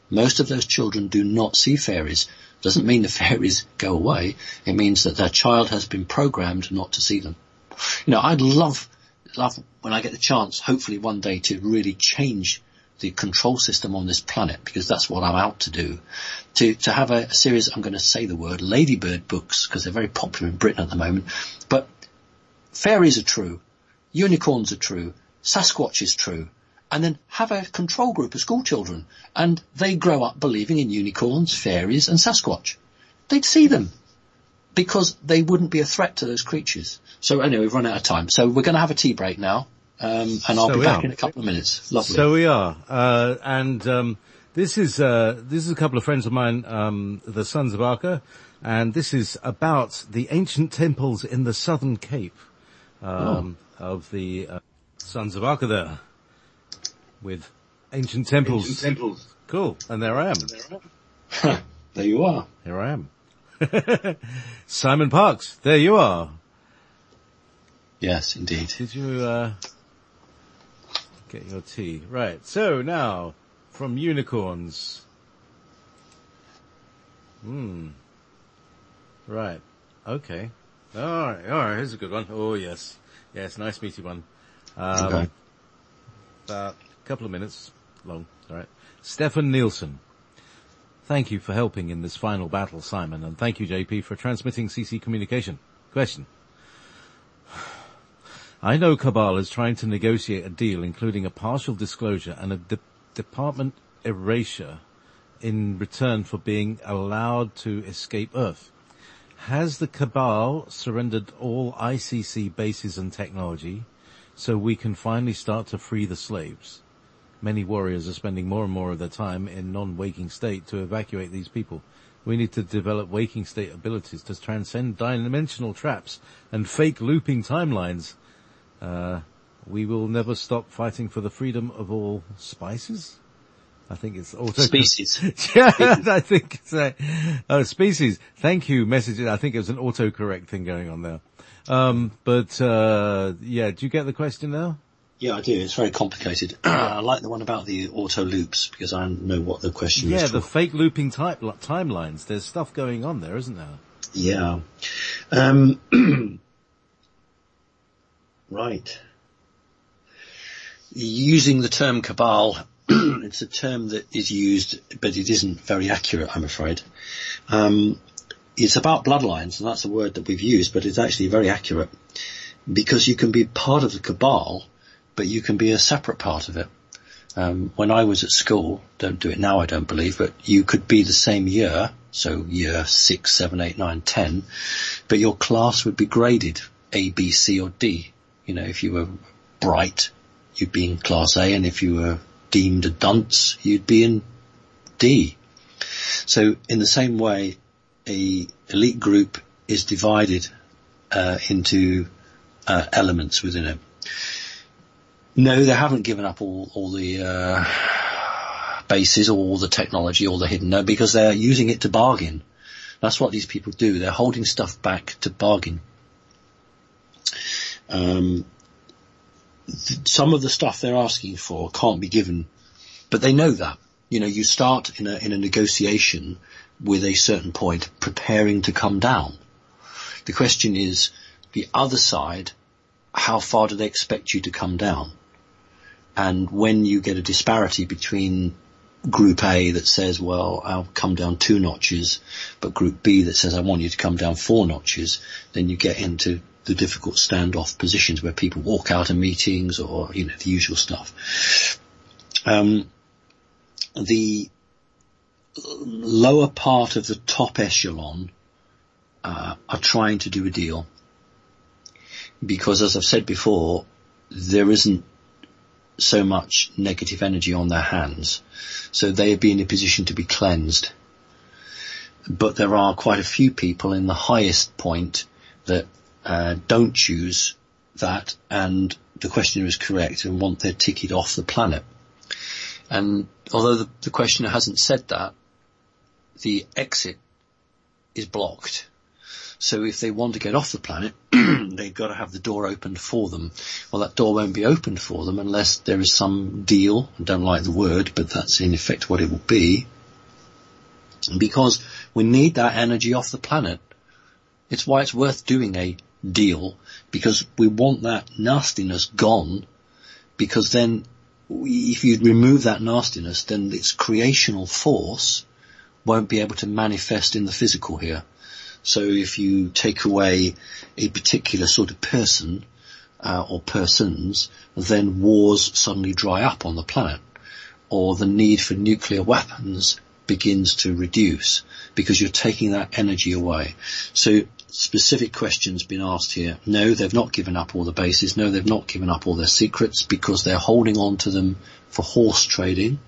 Most of those children do not see fairies. Doesn't mean the fairies go away. It means that their child has been programmed not to see them. You know, I'd love, love when I get the chance, hopefully one day, to really change the control system on this planet, because that's what I'm out to do. To, to have a, a series, I'm going to say the word, Ladybird books, because they're very popular in Britain at the moment. But fairies are true. Unicorns are true. Sasquatch is true. And then have a control group of school children, and they grow up believing in unicorns, fairies, and Sasquatch. They'd see them, because they wouldn't be a threat to those creatures. So anyway, we've run out of time. So we're going to have a tea break now. Um, and I'll So be we back are. in a couple of minutes. Lovely. So we are, uh, and um, this is uh, this is a couple of friends of mine, um, the Sons of Arca, and this is about the ancient temples in the Southern Cape um, oh. of the uh, Sons of Arca there, with ancient temples. Ancient temples. Cool, and there I am. There, there you are. Here I am. Simon Parks, there you are. Yes, indeed. Did you uh, get your tea? Right, so now, from unicorns. Hmm. Right, okay. Alright, alright, here's a good one. Oh yes, yes, nice meaty one. Um, Okay. About a couple of minutes long, alright. Stefan Nielsen. Thank you for helping in this final battle, Simon, and thank you, J P, for transmitting C C communication. Question. I know Cabal is trying to negotiate a deal including a partial disclosure and a de- department erasure in return for being allowed to escape Earth. Has the Cabal surrendered all I C C bases and technology so we can finally start to free the slaves? Many warriors are spending more and more of their time in non-waking state to evacuate these people. We need to develop waking state abilities to transcend dimensional traps and fake looping timelines. Uh, we will never stop fighting for the freedom of all spices? I think it's auto... Species. yeah, I think it's a... Oh, species. Thank you, messages. I think it was an autocorrect thing going on there. Um, but, uh, yeah, do you get the question now? Yeah, I do. It's very complicated. I like the one about the auto loops, because I know what the question Yeah, is the for. fake looping type, timelines. There's stuff going on there, isn't there? Yeah. Um, right. Using the term Cabal, it's a term that is used, but it isn't very accurate, I'm afraid. Um, it's about bloodlines, and that's a word that we've used, but it's actually very accurate, because you can be part of the Cabal, but you can be a separate part of it. Um, when I was at school, don't do it now, I don't believe, but you could be the same year, so year six, seven, eight, nine, ten, but your class would be graded A, B, C, or D. You know, if you were bright, you'd be in class A, and if you were deemed a dunce, you'd be in D. So in the same way, a elite group is divided uh, into uh, elements within it. No, they haven't given up all, all the uh, bases, all the technology, all the hidden, no, because they're using it to bargain. That's what these people do. They're holding stuff back to bargain. Um, th- some of the stuff they're asking for can't be given, but they know that. You know, you start in a, in a negotiation with a certain point, preparing to come down. The question is, the other side, how far do they expect you to come down? And when you get a disparity between Group A that says, well, I'll come down two notches, but Group B that says, I want you to come down four notches, then you get into the difficult standoff positions where people walk out of meetings, or, you know, the usual stuff. Um, the lower part of the top echelon uh, are trying to do a deal, because, as I've said before, there isn't so much negative energy on their hands, so they'd be in a position to be cleansed. But there are quite a few people in the highest point that uh, don't choose that, and the questioner is correct, and want their ticket off the planet. And although the, the questioner hasn't said that, the exit is blocked. So if they want to get off the planet, they've got to have the door opened for them. Well, that door won't be opened for them unless there is some deal. I don't like the word, but that's in effect what it will be. because we need that energy off the planet. It's why it's worth doing a deal, because we want that nastiness gone, because then we, if you remove that nastiness, then its creational force won't be able to manifest in the physical here. So if you take away a particular sort of person uh, or persons, then wars suddenly dry up on the planet, or the need for nuclear weapons begins to reduce because you're taking that energy away. So specific questions been asked here. No, they've not given up all the bases. No, they've not given up all their secrets because they're holding on to them for horse trading.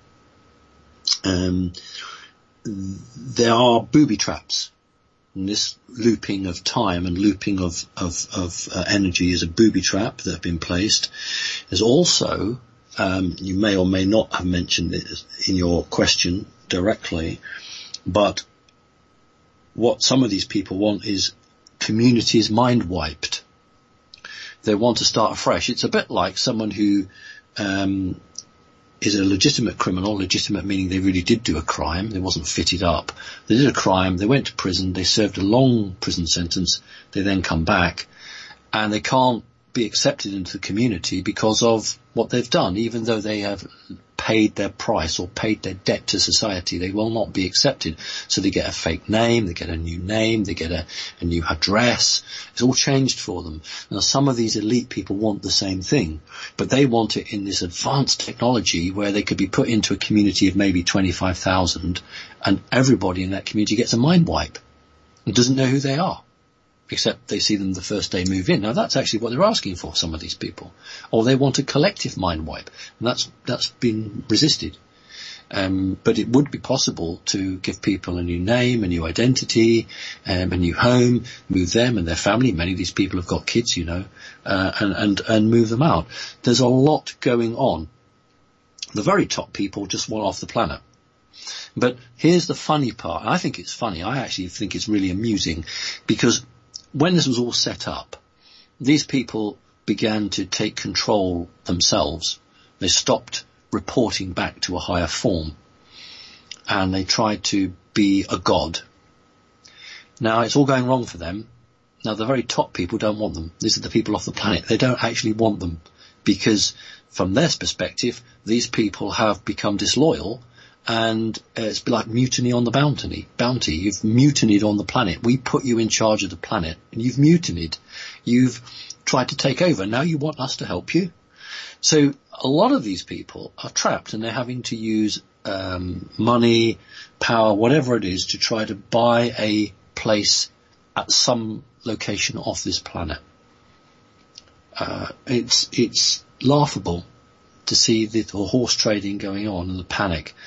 Um, there are booby traps. And this looping of time and looping of, of, of uh, energy is a booby trap that have been placed. There's also, um, you may or may not have mentioned it in your question directly, but what some of these people want is communities mind wiped. They want to start afresh. It's a bit like someone who um, is a legitimate criminal, legitimate meaning they really did do a crime, they wasn't fitted up. They did a crime, they went to prison, they served a long prison sentence, they then come back, and they can't be accepted into the community because of what they've done. Even though they have paid their price or paid their debt to society, they will not be accepted. So they get a fake name, they get a new name, they get a, a new address. It's all changed for them. Now some of these elite people want the same thing, but they want it in this advanced technology where they could be put into a community of maybe twenty-five thousand and everybody in that community gets a mind wipe and doesn't know who they are, except they see them the first day move in. Now that's actually what they're asking for, some of these people. Or they want a collective mind wipe, and that's that's been resisted. Um, but it would be possible to give people a new name, a new identity, um, a new home, move them and their family. Many of these people have got kids, you know, uh, and, and, and move them out. There's a lot going on. The very top people just want off the planet. But here's the funny part. I think it's funny. I actually think it's really amusing, because when this was all set up, these people began to take control themselves. They stopped reporting back to a higher form, and they tried to be a god. Now it's all going wrong for them. Now the very top people don't want them. These are the people off the planet. They don't actually want them, because from their perspective, these people have become disloyal. And uh, it's like mutiny on the bounty. Bounty. You've mutinied on the planet. We put you in charge of the planet, and you've mutinied. You've tried to take over. Now you want us to help you. So a lot of these people are trapped, and they're having to use um, money, power, whatever it is, to try to buy a place at some location off this planet. Uh, it's it's laughable to see the horse trading going on and the panic.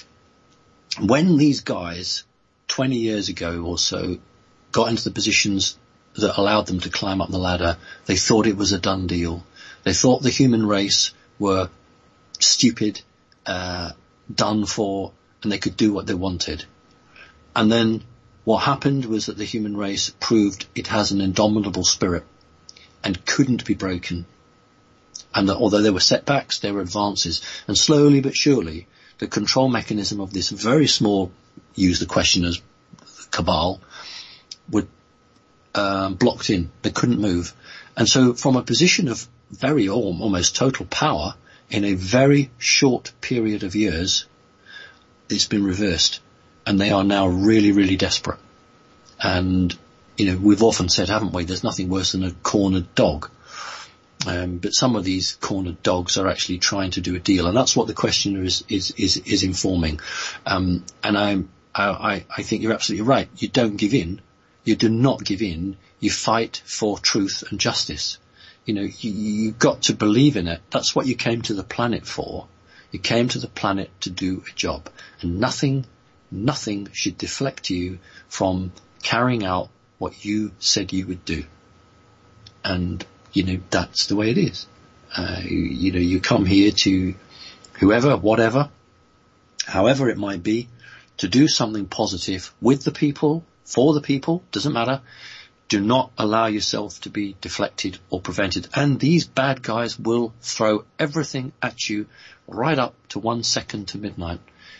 When these guys, twenty years ago or so, got into the positions that allowed them to climb up the ladder, they thought it was a done deal. They thought the human race were stupid, uh, done for, and they could do what they wanted. And then what happened was that the human race proved it has an indomitable spirit and couldn't be broken. And that although there were setbacks, there were advances. And slowly but surely, the control mechanism of this very small, use the questioner's cabal, were um, blocked in. They couldn't move. And so from a position of very almost total power, in a very short period of years, it's been reversed. And they are now really, really desperate. And, you know, we've often said, haven't we, there's nothing worse than a cornered dog. Um, but some of these cornered dogs are actually trying to do a deal, and that's what the questioner is is is, is informing. Um, and I'm, I I think you're absolutely right. You don't give in. You do not give in. You fight for truth and justice. You know, you, you've got to believe in it. That's what you came to the planet for. You came to the planet to do a job, and nothing, nothing should deflect you from carrying out what you said you would do. And you know, that's the way it is. Uh, you, you know, you come here to whoever, whatever, however it might be, to do something positive with the people, for the people, doesn't matter. Do not allow yourself to be deflected or prevented. And these bad guys will throw everything at you right up to one second to midnight.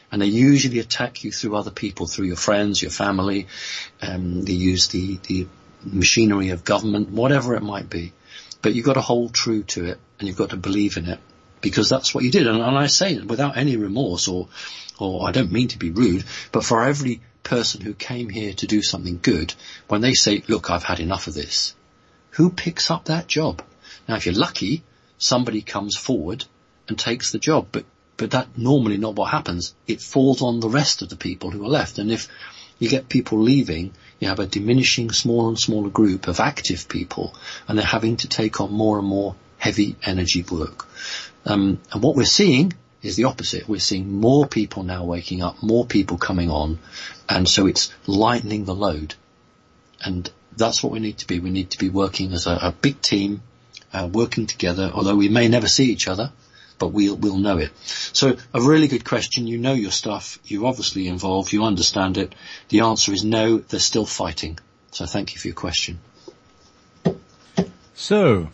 And they usually attack you through other people, through your friends, your family. Um, they use the, the machinery of government, whatever it might be. But you've got to hold true to it, and you've got to believe in it, because that's what you did. And, and I say it without any remorse, or, or I don't mean to be rude, but for every person who came here to do something good, when they say, look, I've had enough of this, who picks up that job? Now, if you're lucky, somebody comes forward and takes the job, but But that's normally not what happens. It falls on the rest of the people who are left. And if you get people leaving, you have a diminishing smaller and smaller group of active people, and they're having to take on more and more heavy energy work. Um, and what we're seeing is the opposite. We're seeing more people now waking up, more people coming on, and so it's lightening the load. And that's what we need to be. We need to be working as a, a big team, uh, working together, although we may never see each other, but we'll, we'll know it. So a really good question. You know your stuff. You're obviously involved. You understand it. The answer is no, they're still fighting. So thank you for your question. So,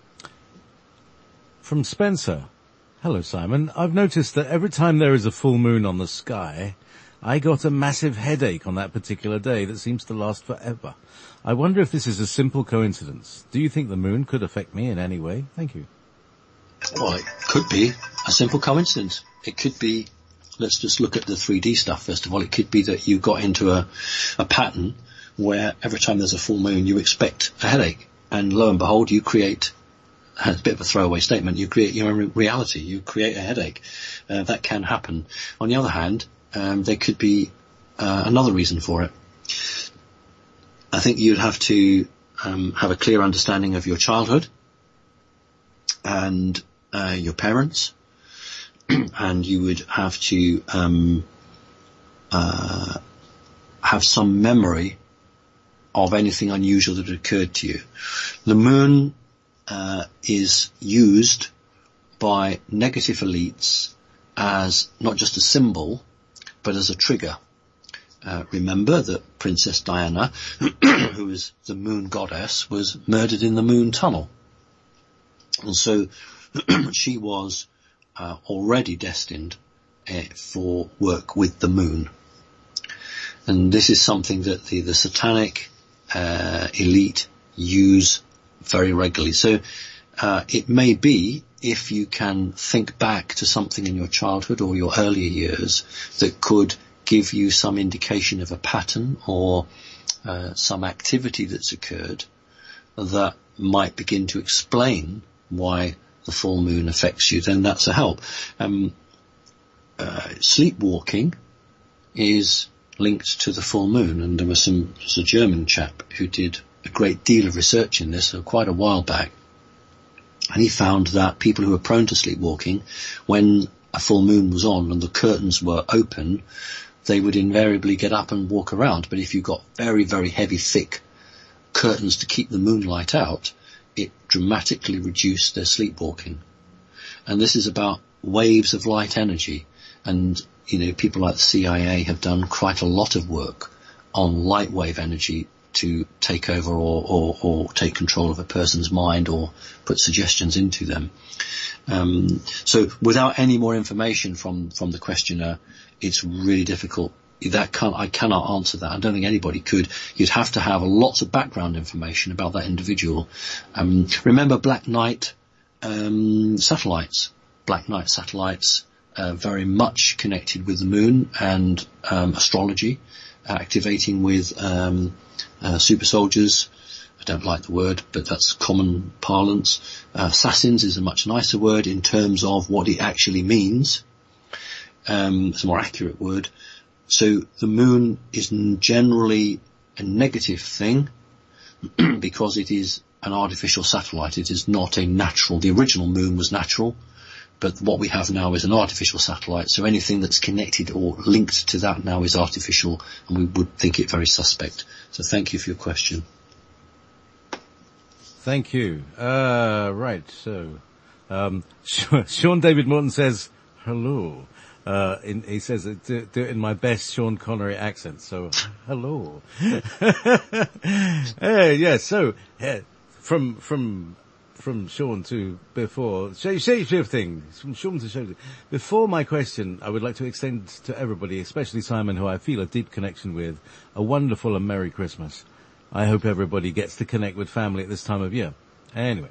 from Spencer. Hello, Simon. I've noticed that every time there is a full moon on the sky, I got a massive headache on that particular day that seems to last forever. I wonder if this is a simple coincidence. Do you think the moon could affect me in any way? Thank you. Well, it could be a simple coincidence. It could be, let's just look at the three D stuff first of all. It could be that you got into a, a pattern where every time there's a full moon you expect a headache. And lo and behold, you create, a bit of a throwaway statement, you create your own reality. You create a headache. Uh, that can happen. On the other hand, um, there could be uh, another reason for it. I think you'd have to um, have a clear understanding of your childhood and uh, your parents, and you would have to um, uh, have some memory of anything unusual that occurred to you. The moon uh, is used by negative elites as not just a symbol, but as a trigger. Uh, remember that Princess Diana, who is the moon goddess, was murdered in the moon tunnel. And so she was uh, already destined uh, for work with the moon. And this is something that the, the satanic uh, elite use very regularly. So uh, it may be, if you can think back to something in your childhood or your earlier years that could give you some indication of a pattern or uh, some activity that's occurred that might begin to explain why the full moon affects you, then that's a help. Um, uh, sleepwalking is linked to the full moon, and there was some, there's a German chap who did a great deal of research in this uh, quite a while back, and he found that people who were prone to sleepwalking, when a full moon was on and the curtains were open, they would invariably get up and walk around. But if you got very, very heavy, thick curtains to keep the moonlight out, it dramatically reduced their sleepwalking. And this is about waves of light energy. And, you know, people like the C I A have done quite a lot of work on light wave energy to take over or, or, or take control of a person's mind or put suggestions into them. Um, so without any more information from, from the questioner, it's really difficult. That can't, I cannot answer that. I don't think anybody could. You'd have to have lots of background information about that individual. Um, remember Black Knight um, satellites. Black Knight satellites, uh, very much connected with the moon and um, astrology, uh, activating with um, uh, super soldiers. I don't like the word, but that's common parlance. Uh, assassins is a much nicer word in terms of what it actually means. Um, it's a more accurate word. So the moon is generally a negative thing because it is an artificial satellite. It is not a natural. The original moon was natural, but what we have now is an artificial satellite. So anything that's connected or linked to that now is artificial, and we would think it very suspect. So thank you for your question. Thank you. Uh, right. So, um, Sean David Morton says, hello. Uh, in, he says, do, do it in my best Sean Connery accent. So, hello. Hey, yeah, so, yeah, from, from from Sean to before, shape shifting, from Sean to shape. Before my question, I would like to extend to everybody, especially Simon, who I feel a deep connection with, a wonderful and Merry Christmas. I hope everybody gets to connect with family at this time of year. Anyway.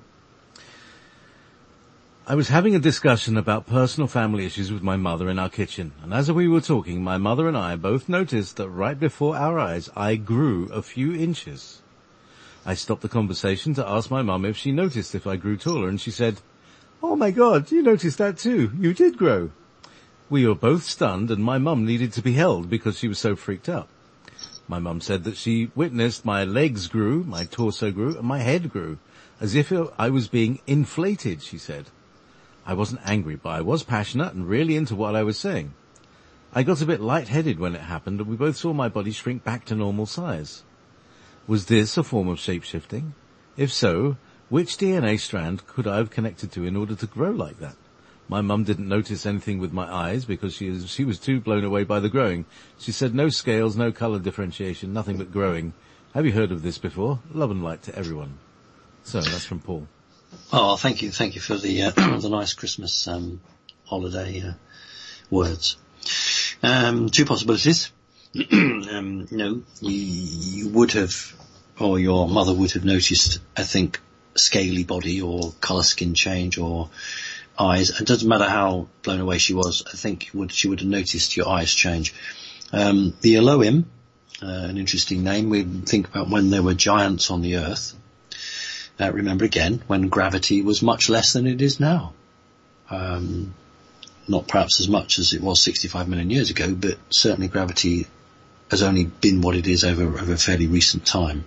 I was having a discussion about personal family issues with my mother in our kitchen, and as we were talking, my mother and I both noticed that right before our eyes, I grew a few inches. I stopped the conversation to ask my mum if she noticed if I grew taller, and she said, "Oh my God, you noticed that too. You did grow." We were both stunned, and my mum needed to be held because she was so freaked out. My mum said that she witnessed my legs grew, my torso grew, and my head grew, as if I was being inflated, she said. I wasn't angry, but I was passionate and really into what I was saying. I got a bit lightheaded when it happened, and we both saw my body shrink back to normal size. Was this a form of shape-shifting? If so, which D N A strand could I have connected to in order to grow like that? My mum didn't notice anything with my eyes because she was, she was too blown away by the growing. She said no scales, no colour differentiation, nothing but growing. Have you heard of this before? Love and light to everyone. So, that's from Paul. Oh, thank you, thank you for the uh, the nice Christmas um, holiday uh, words. Um, two possibilities. um, no, you, you would have, or your mother would have noticed, I think, scaly body or colour skin change or eyes. It doesn't matter how blown away she was. I think would, she would have noticed your eyes change. Um, the Elohim, uh, an interesting name. We think about when there were giants on the earth. Uh, remember again, when gravity was much less than it is now. Um, not perhaps as much as it was sixty-five million years ago, but certainly gravity has only been what it is over, over a fairly recent time.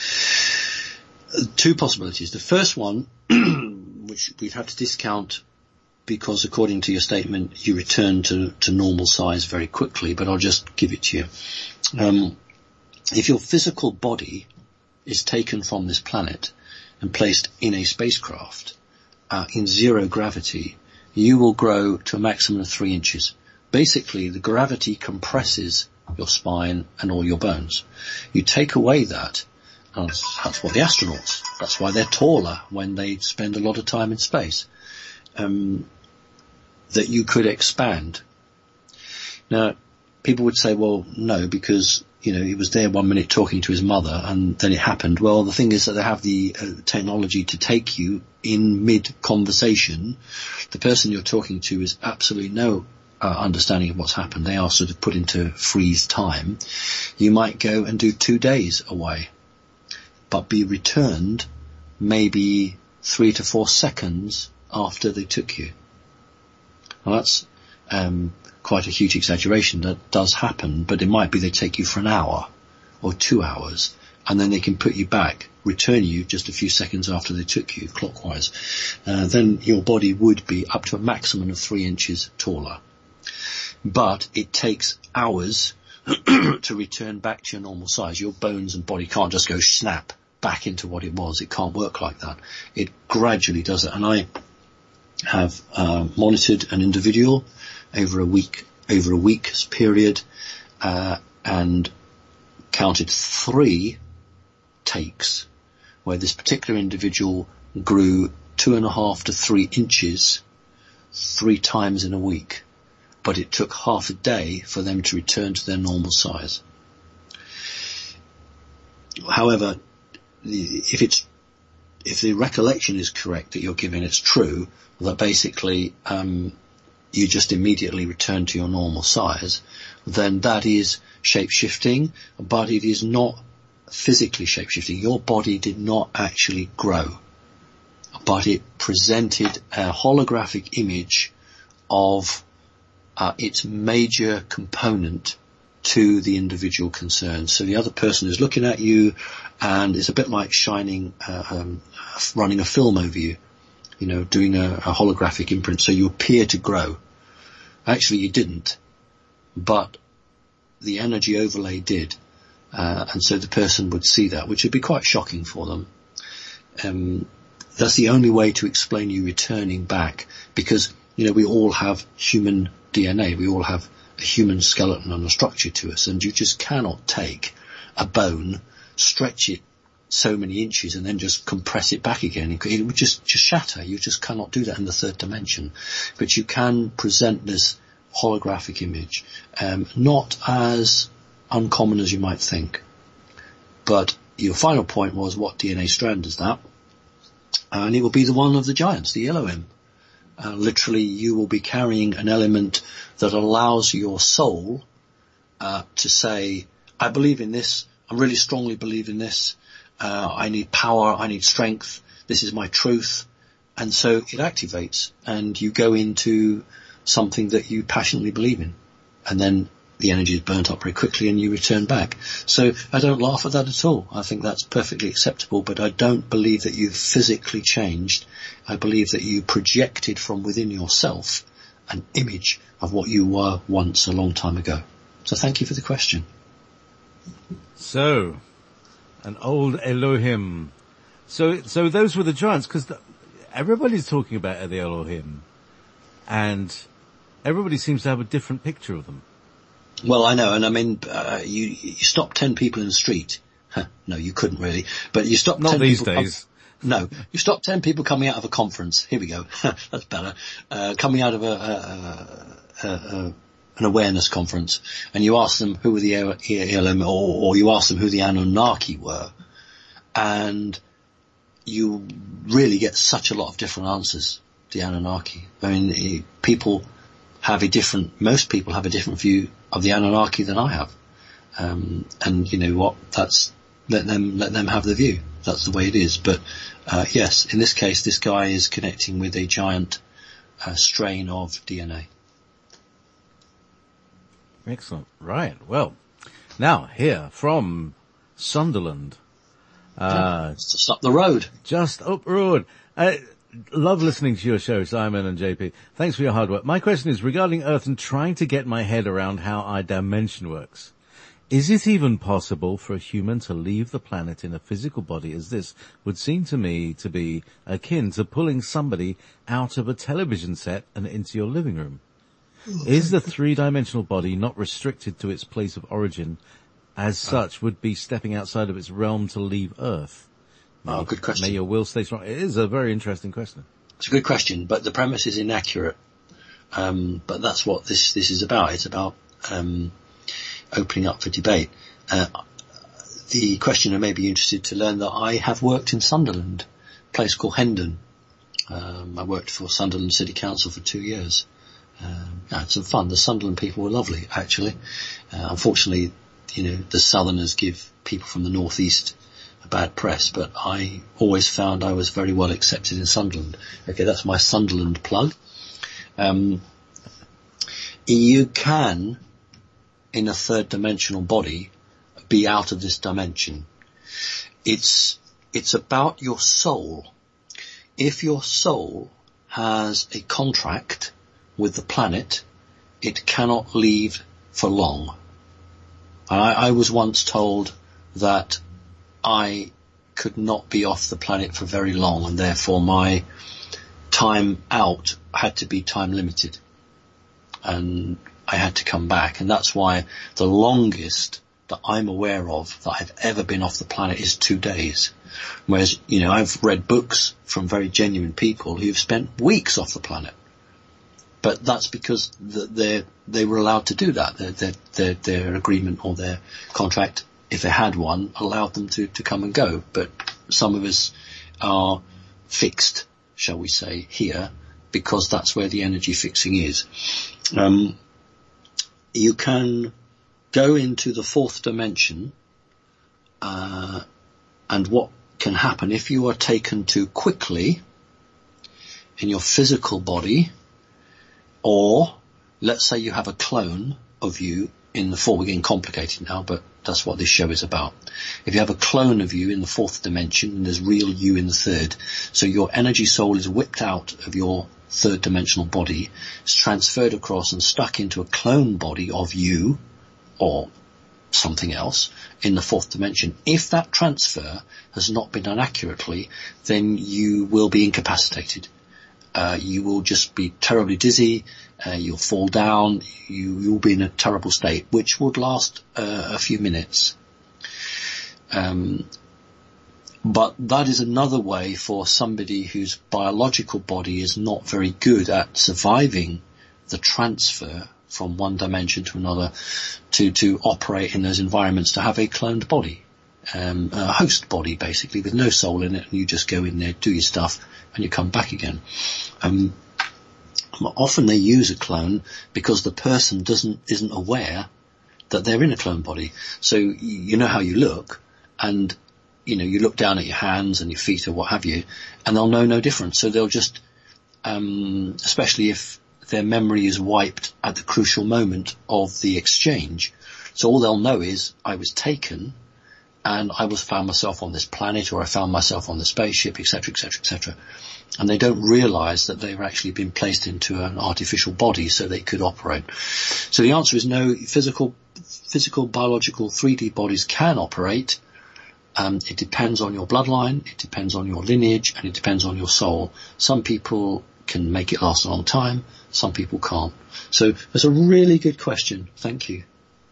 Uh, two possibilities. The first one, which we'd have to discount because according to your statement, you return to, to normal size very quickly, but I'll just give it to you. Um, if your physical body is taken from this planet and placed in a spacecraft uh, in zero gravity, you will grow to a maximum of three inches. Basically, the gravity compresses your spine and all your bones. You take away that, and that's what the astronauts, that's why they're taller when they spend a lot of time in space, um, that you could expand. Now, people would say, well, no, because you know, he was there one minute talking to his mother and then it happened. Well, the thing is that they have the uh, technology to take you in mid-conversation. The person you're talking to is absolutely no uh, understanding of what's happened. They are sort of put into freeze time. You might go and do two days away, but be returned maybe three to four seconds after they took you. Well, that's um quite a huge exaggeration. That does happen, but it might be they take you for an hour or two hours and then they can put you back, return you just a few seconds after they took you clockwise. Uh, then your body would be up to a maximum of three inches taller. But it takes hours to return back to your normal size. Your bones and body can't just go snap back into what it was. It can't work like that. It gradually does it. And I have uh, monitored an individual over a week, over a week's period, uh, and counted three takes where this particular individual grew two and a half to three inches three times in a week, but it took half a day for them to return to their normal size. However, if it's, if the recollection is correct that you're giving, it's true that basically, um, you just immediately return to your normal size, then that is shape-shifting, but it is not physically shape-shifting. Your body did not actually grow, but it presented a holographic image of uh, its major component to the individual concerned. So the other person is looking at you and it's a bit like shining, uh, um, running a film over you. You know, doing a, a holographic imprint, so you appear to grow. Actually, you didn't, but the energy overlay did, uh, and so the person would see that, which would be quite shocking for them. Um, that's the only way to explain you returning back, because, you know, we all have human D N A, we all have a human skeleton and a structure to us, and you just cannot take a bone, stretch it so many inches and then just compress it back again. It would just, just shatter. You just cannot do that in the third dimension. But you can present this holographic image, um, not as uncommon as you might think. But your final point was, what D N A strand is that? And it will be the one of the giants, the Elohim. Uh, literally, you will be carrying an element that allows your soul uh, to say, I believe in this, I really strongly believe in this, uh, I need power, I need strength, this is my truth. And so it activates, and you go into something that you passionately believe in. And then the energy is burnt up very quickly and you return back. So I don't laugh at that at all. I think that's perfectly acceptable, but I don't believe that you've physically changed. I believe that you projected from within yourself an image of what you were once a long time ago. So thank you for the question. So, an old Elohim. So, so those were the giants, because everybody's talking about the Elohim, and everybody seems to have a different picture of them. Well, I know, and I mean, uh, you, you stop ten people in the street. Huh, no, you couldn't really, but you stop Not ten these people days. Com- no, you stop ten people coming out of a conference. Here we go. That's better. Uh, coming out of a, a, a, a an awareness conference, and you ask them who were the E L M, or, or you ask them who the Anunnaki were, and you really get such a lot of different answers. The Anunnaki. I mean, people have a different, most people have a different view of the Anunnaki than I have. Um, and you know what? That's, let them, let them have the view. That's the way it is. But, uh, yes, in this case, this guy is connecting with a giant, uh, strain of D N A. Excellent. Right. Well, now here from Sunderland. Uh, yeah, just up the road. Just up the road. Uh, Love listening to your show, Simon and J P. Thanks for your hard work. My question is regarding Earth and trying to get my head around how our dimension works. Is it even possible for a human to leave the planet in a physical body, as this would seem to me to be akin to pulling somebody out of a television set and into your living room? Is the three-dimensional body not restricted to its place of origin, as such would be stepping outside of its realm to leave Earth? May, oh, good question. May your will stay strong. It is a very interesting question. It's a good question, but the premise is inaccurate. Um, but that's what this, this is about. It's about, um, opening up for debate. Uh, the questioner may be interested to learn that I have worked in Sunderland, a place called Hendon. Um, I worked for Sunderland City Council for two years. Um, I had some fun. The Sunderland people were lovely, actually. Uh, unfortunately, you know, the Southerners give people from the northeast a bad press, but I always found I was very well accepted in Sunderland. Okay, that's my Sunderland plug. Um, you can, in a third dimensional body, be out of this dimension. It's, it's about your soul. If your soul has a contract with the planet, it cannot leave for long. I, I was once told that I could not be off the planet for very long, and therefore my time out had to be time limited. And I had to come back, and that's why the longest that I'm aware of that I've ever been off the planet is two days. Whereas, you know, I've read books from very genuine people who've spent weeks off the planet. But that's because they they were allowed to do that. Their, their, their, their agreement or their contract, if they had one, allowed them to, to come and go. But some of us are fixed, shall we say, here, because that's where the energy fixing is. Um, you can go into the fourth dimension, uh, and what can happen if you are taken too quickly in your physical body, or let's say you have a clone of you in the fourth, we're getting complicated now, but that's what this show is about. If you have a clone of you in the fourth dimension, and there's real you in the third, so your energy soul is whipped out of your third dimensional body, is transferred across and stuck into a clone body of you, or something else, in the fourth dimension. If that transfer has not been done accurately, then you will be incapacitated. Uh, you will just be terribly dizzy, uh, you'll fall down, you, you'll be in a terrible state, which would last uh, a few minutes. Um, But that is another way for somebody whose biological body is not very good at surviving the transfer from one dimension to another to, to operate in those environments, to have a cloned body, um, a host body basically with no soul in it, and you just go in there, do your stuff, and you come back again. Um, often they use a clone because the person doesn't, isn't aware that they're in a clone body. So you know how you look, and you know, you look down at your hands and your feet or what have you, and they'll know no difference. So they'll just, um, especially if their memory is wiped at the crucial moment of the exchange. So all they'll know is, I was taken and I was found myself on this planet, or I found myself on the spaceship, et cetera, et cetera, et cetera. And they don't realize that they've actually been placed into an artificial body so they could operate. So the answer is no. Physical, physical, biological three D bodies can operate. Um, it depends on your bloodline, it depends on your lineage, and it depends on your soul. Some people can make it last a long time, some people can't. So that's a really good question. Thank you.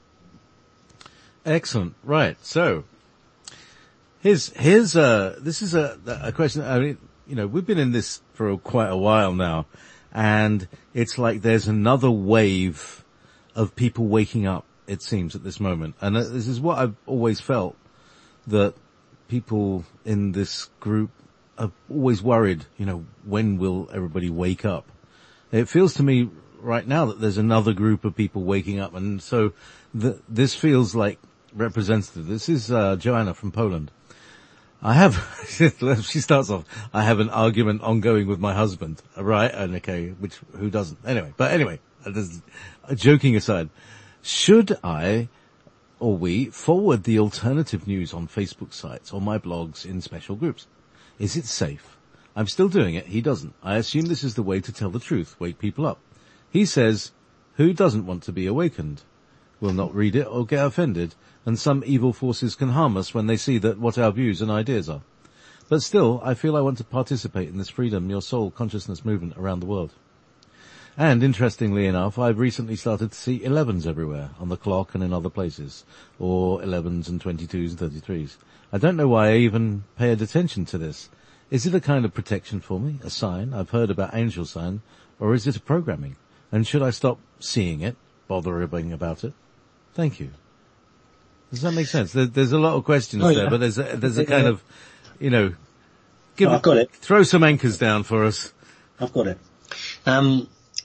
Excellent. Right. So here's here's uh this is a a question. I mean, you know, we've been in this for quite a while now, and it's like there's another wave of people waking up, it seems, at this moment. And this is what I've always felt, that people in this group are always worried, you know, when will everybody wake up? It feels to me right now that there's another group of people waking up, and so the, this feels like representative. This is uh, Joanna from Poland. I have, she starts off, I have an argument ongoing with my husband, right? And okay, which, who doesn't? Anyway, but anyway, joking aside, should I or we forward the alternative news on Facebook sites or my blogs in special groups? Is it safe? I'm still doing it. He doesn't. I assume this is the way to tell the truth, wake people up. He says, who doesn't want to be awakened? Will not read it or get offended, and some evil forces can harm us when they see that what our views and ideas are. But still, I feel I want to participate in this freedom, your soul consciousness movement around the world. And interestingly enough, I've recently started to see elevens everywhere, on the clock and in other places, or elevens and twenty-twos and thirty-threes. I don't know why I even paid attention to this. Is it a kind of protection for me, a sign? I've heard about angel sign, or is it a programming? And should I stop seeing it, bothering about it? Thank you. Does that make sense? There, there's a lot of questions oh, yeah. there, but there's a, there's a kind of, you know, give oh, I've got it. Throw some anchors down for us. I've got it. Um,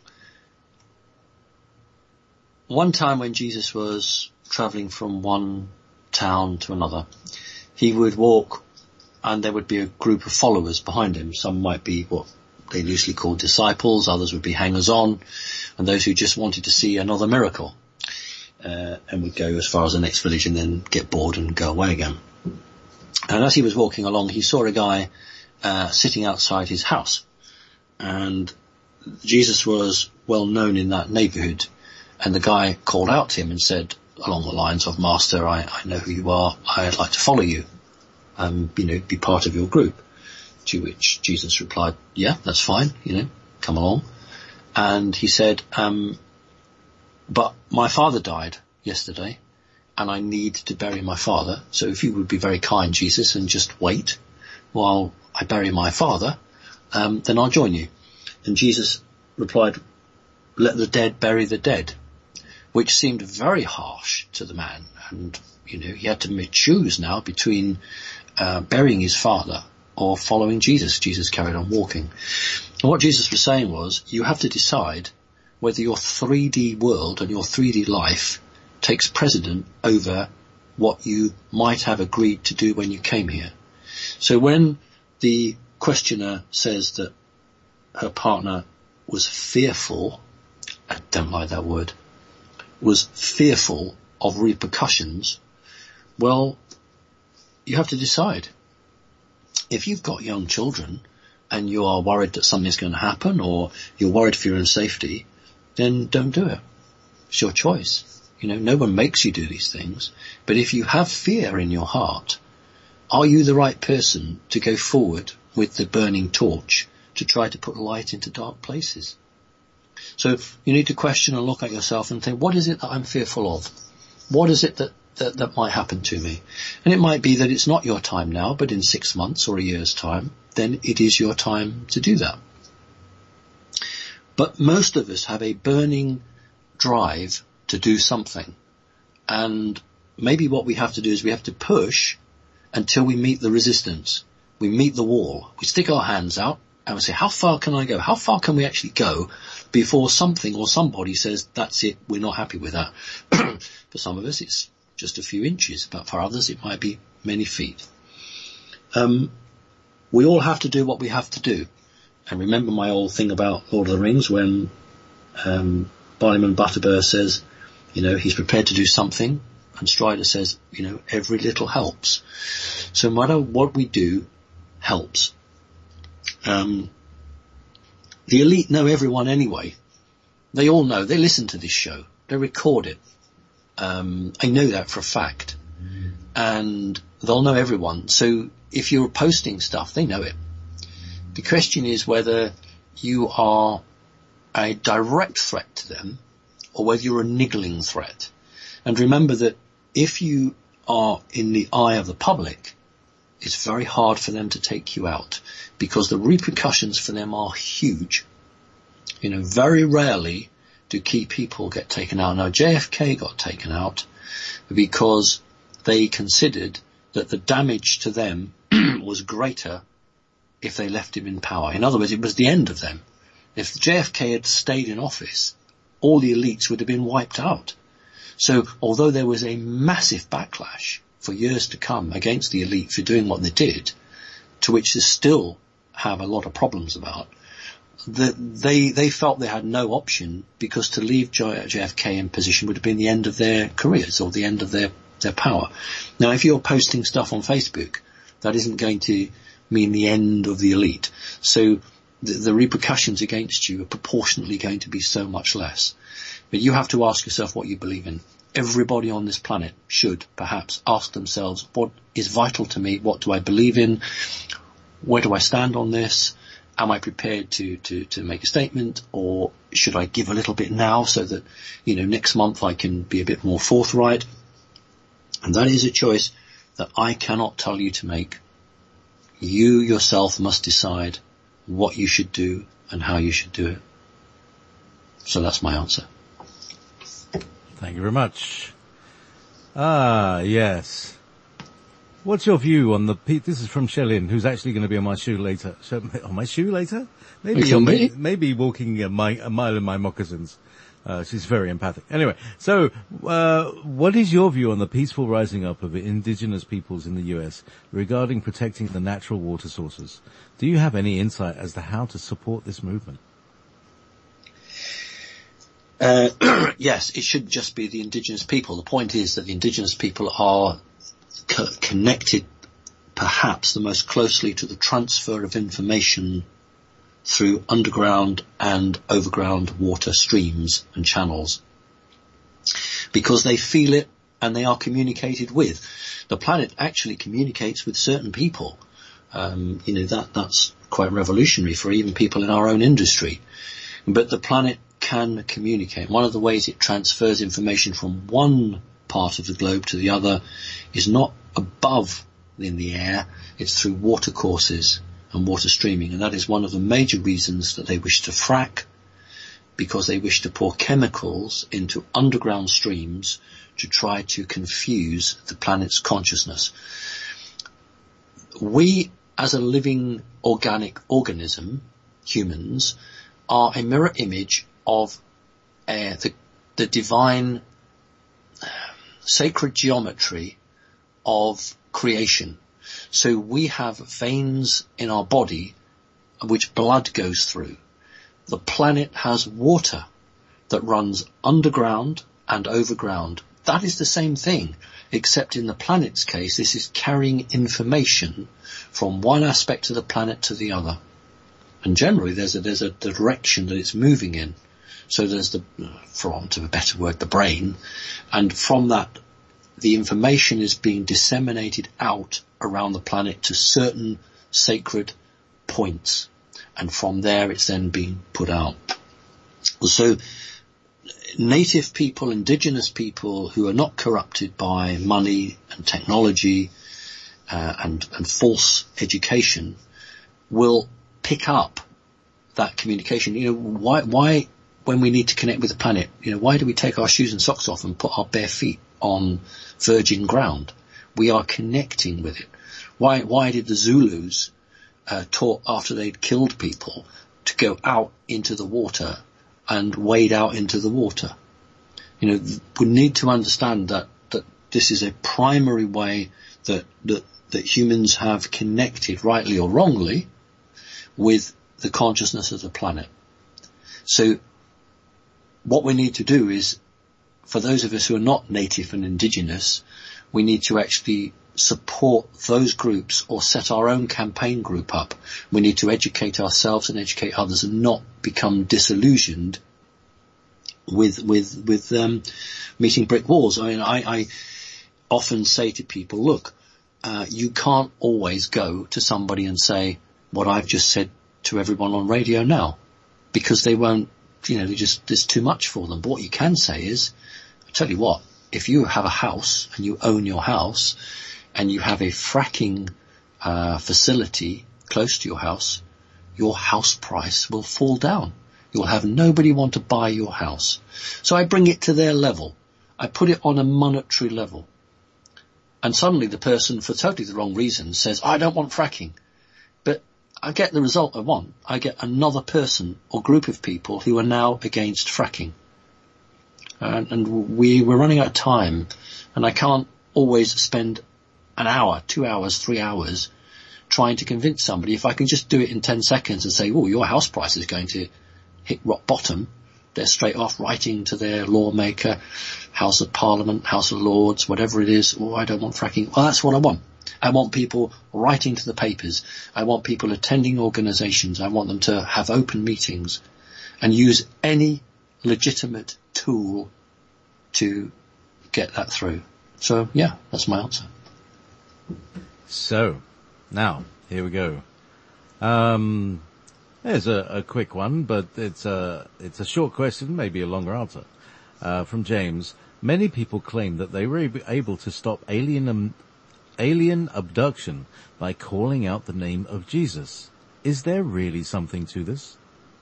one time when Jesus was travelling from one town to another, he would walk and there would be a group of followers behind him. Some might be what they loosely call disciples, others would be hangers-on, and those who just wanted to see another miracle. Uh, and would go as far as the next village and then get bored and go away again. And as he was walking along, he saw a guy uh, sitting outside his house. And Jesus was well known in that neighbourhood. And the guy called out to him and said, along the lines of, Master, I, I know who you are. I'd like to follow you. Um, you know, be part of your group. To which Jesus replied, yeah, that's fine. You know, come along. And he said, um, but my father died yesterday, and I need to bury my father. So if you would be very kind, Jesus, and just wait while I bury my father, um, then I'll join you. And Jesus replied, let the dead bury the dead, which seemed very harsh to the man. And, you know, he had to choose now between uh, burying his father or following Jesus. Jesus carried on walking. And what Jesus was saying was, you have to decide whether your three D world and your three D life takes precedent over what you might have agreed to do when you came here. So when the questioner says that her partner was fearful, I don't like that word, was fearful of repercussions, well, you have to decide. If you've got young children and you are worried that something's going to happen, or you're worried for your own safety, then don't do it. It's your choice. You know, no one makes you do these things. But if you have fear in your heart, are you the right person to go forward with the burning torch to try to put light into dark places? So you need to question and look at yourself and think, what is it that I'm fearful of? What is it that that, that might happen to me. And it might be that it's not your time now, but in six months or a year's time, then it is your time to do that. But most of us have a burning drive to do something. And maybe what we have to do is we have to push until we meet the resistance. We meet the wall. We stick our hands out and we say, how far can I go? How far can we actually go before something or somebody says, that's it, we're not happy with that. For some of us, it's just a few inches, but for others, it might be many feet. Um, we all have to do what we have to do. And remember my old thing about Lord of the Rings when um, Barliman Butterbur says, you know, he's prepared to do something, and Strider says, you know, every little helps. So no matter what we do, helps. Um, the elite know everyone anyway. They all know. They listen to this show. They record it. Um, I know that for a fact. Mm. And they'll know everyone. So if you're posting stuff, they know it. The question is whether you are a direct threat to them or whether you're a niggling threat. And remember that if you are in the eye of the public, it's very hard for them to take you out because the repercussions for them are huge. You know, very rarely do key people get taken out. Now, J F K got taken out because they considered that the damage to them was greater if they left him in power. In other words, it was the end of them. If J F K had stayed in office, all the elites would have been wiped out. So although there was a massive backlash for years to come against the elite for doing what they did, to which they still have a lot of problems about, the, they they felt they had no option because to leave J F K in position would have been the end of their careers or the end of their, their power. Now, if you're posting stuff on Facebook, that isn't going to mean the end of the elite. So the, the repercussions against you are proportionately going to be so much less. But you have to ask yourself what you believe in. Everybody on this planet should perhaps ask themselves, what is vital to me? What do I believe in? Where do I stand on this? Am I prepared to, to, to make a statement, or should I give a little bit now so that, you know, next month I can be a bit more forthright? And that is a choice that I cannot tell you to make. You yourself must decide what you should do and how you should do it. So that's my answer. Thank you very much. Ah, yes. What's your view on the, this is from Shellin, who's actually going to be on my shoe later. On my shoe later? Maybe, on maybe, maybe walking a, mi- a mile in my moccasins. Uh, she's very empathic. Anyway, so, uh, what is your view on the peaceful rising up of indigenous peoples in the U S regarding protecting the natural water sources? Do you have any insight as to how to support this movement? Uh, yes, it should just be the indigenous people. The point is that the indigenous people are co- connected perhaps the most closely to the transfer of information through underground and overground water streams and channels, because they feel it and they are communicated with. The planet actually communicates with certain people. Um, you know, that that's quite revolutionary for even people in our own industry. But the planet can communicate. One of the ways it transfers information from one part of the globe to the other is not above in the air, it's through water courses and water streaming, and that is one of the major reasons that they wish to frack, because they wish to pour chemicals into underground streams to try to confuse the planet's consciousness. We, as a living organic organism, humans, are a mirror image of uh, the, the divine uh, sacred geometry of creation. So we have veins in our body which blood goes through. The planet has water that runs underground and overground. That is the same thing, except in the planet's case, this is carrying information from one aspect of the planet to the other. And generally there's a, there's a direction that it's moving in. So there's the, for want of a better word, the brain. And from that, the information is being disseminated out around the planet to certain sacred points. And from there it's then being put out. So native people, indigenous people who are not corrupted by money and technology uh, and, and false education will pick up that communication. You know, why, why, when we need to connect with the planet, you know, why do we take our shoes and socks off and put our bare feet on virgin ground? We are connecting with it. Why, why did the Zulus, uh, taught after they'd killed people to go out into the water and wade out into the water? You know, we need to understand that, that this is a primary way that, that, that humans have connected, rightly or wrongly, with the consciousness of the planet. So what we need to do is, for those of us who are not native and indigenous, we need to actually support those groups or set our own campaign group up. We need to educate ourselves and educate others and not become disillusioned with with with um, meeting brick walls. I mean, I, I often say to people, look, uh, you can't always go to somebody and say what I've just said to everyone on radio now, because they won't, you know, they just, there's too much for them. But what you can say is, I tell you what, if you have a house and you own your house and you have a fracking uh, facility close to your house, your house price will fall down. You'll have nobody want to buy your house. So I bring it to their level. I put it on a monetary level. And suddenly the person, for totally the wrong reason, says, I don't want fracking. But I get the result I want. I get another person or group of people who are now against fracking. And, and we, we're running out of time, and I can't always spend an hour, two hours, three hours trying to convince somebody. If I can just do it in ten seconds and say, oh, your house price is going to hit rock bottom, they're straight off writing to their lawmaker, House of Parliament, House of Lords, whatever it is. Oh, I don't want fracking. Well, that's what I want. I want people writing to the papers. I want people attending organisations. I want them to have open meetings and use any legitimate tool to get that through. So, yeah, that's my answer. So, now, here we go. Um, there's a, a quick one, but it's a, it's a short question, maybe a longer answer. Uh, from James. Many people claim that they were able to stop alien, um, alien abduction by calling out the name of Jesus. Is there really something to this?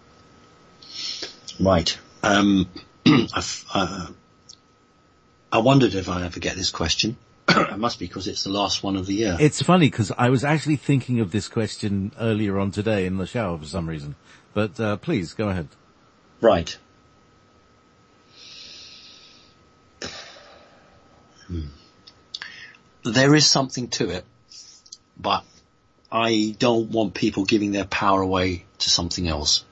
Right. Um, I've, uh, I wondered if I'd ever get this question. It must be because it's the last one of the year. It's funny because I was actually thinking of this question earlier on today in the shower for some reason. But uh, please, go ahead. Right. Hmm. There is something to it, but I don't want people giving their power away to something else.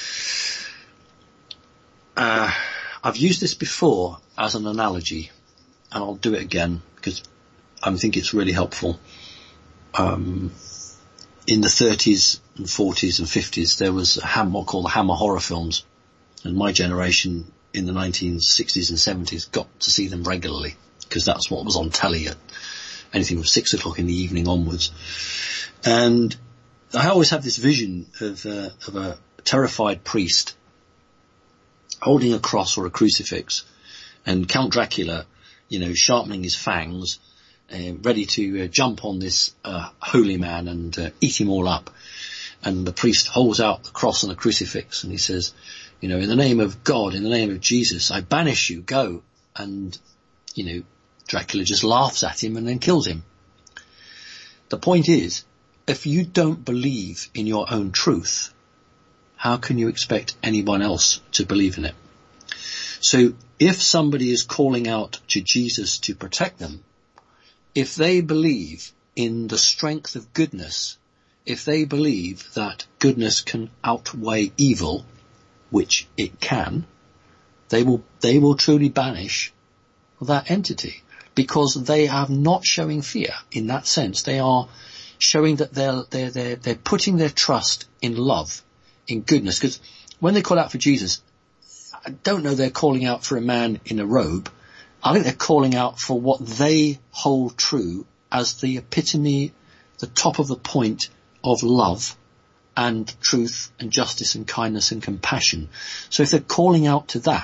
Uh, I've used this before as an analogy, and I'll do it again because I think it's really helpful. Um, in the thirties and forties and fifties, there was a ham, what called the Hammer horror films, and my generation in the nineteen sixties and seventies got to see them regularly because that's what was on telly at anything from six o'clock in the evening onwards. And I always have this vision of, uh, of a terrified priest holding a cross or a crucifix, and Count Dracula, you know, sharpening his fangs, uh, ready to uh, jump on this uh, holy man and uh, eat him all up. And the priest holds out the cross and the crucifix, and he says, you know, in the name of God, in the name of Jesus, I banish you, go. And, you know, Dracula just laughs at him and then kills him. The point is, if you don't believe in your own truth, how can you expect anyone else to believe in it? So if somebody is calling out to Jesus to protect them, if they believe in the strength of goodness, if they believe that goodness can outweigh evil, which it can, they will, they will truly banish that entity, because they are not showing fear in that sense. They are showing that they're, they're, they're, they're putting their trust in love, in goodness. Because when they call out for Jesus, I don't know they're calling out for a man in a robe. I think they're calling out for what they hold true as the epitome, the top of the point of love and truth and justice and kindness and compassion. So if they're calling out to that,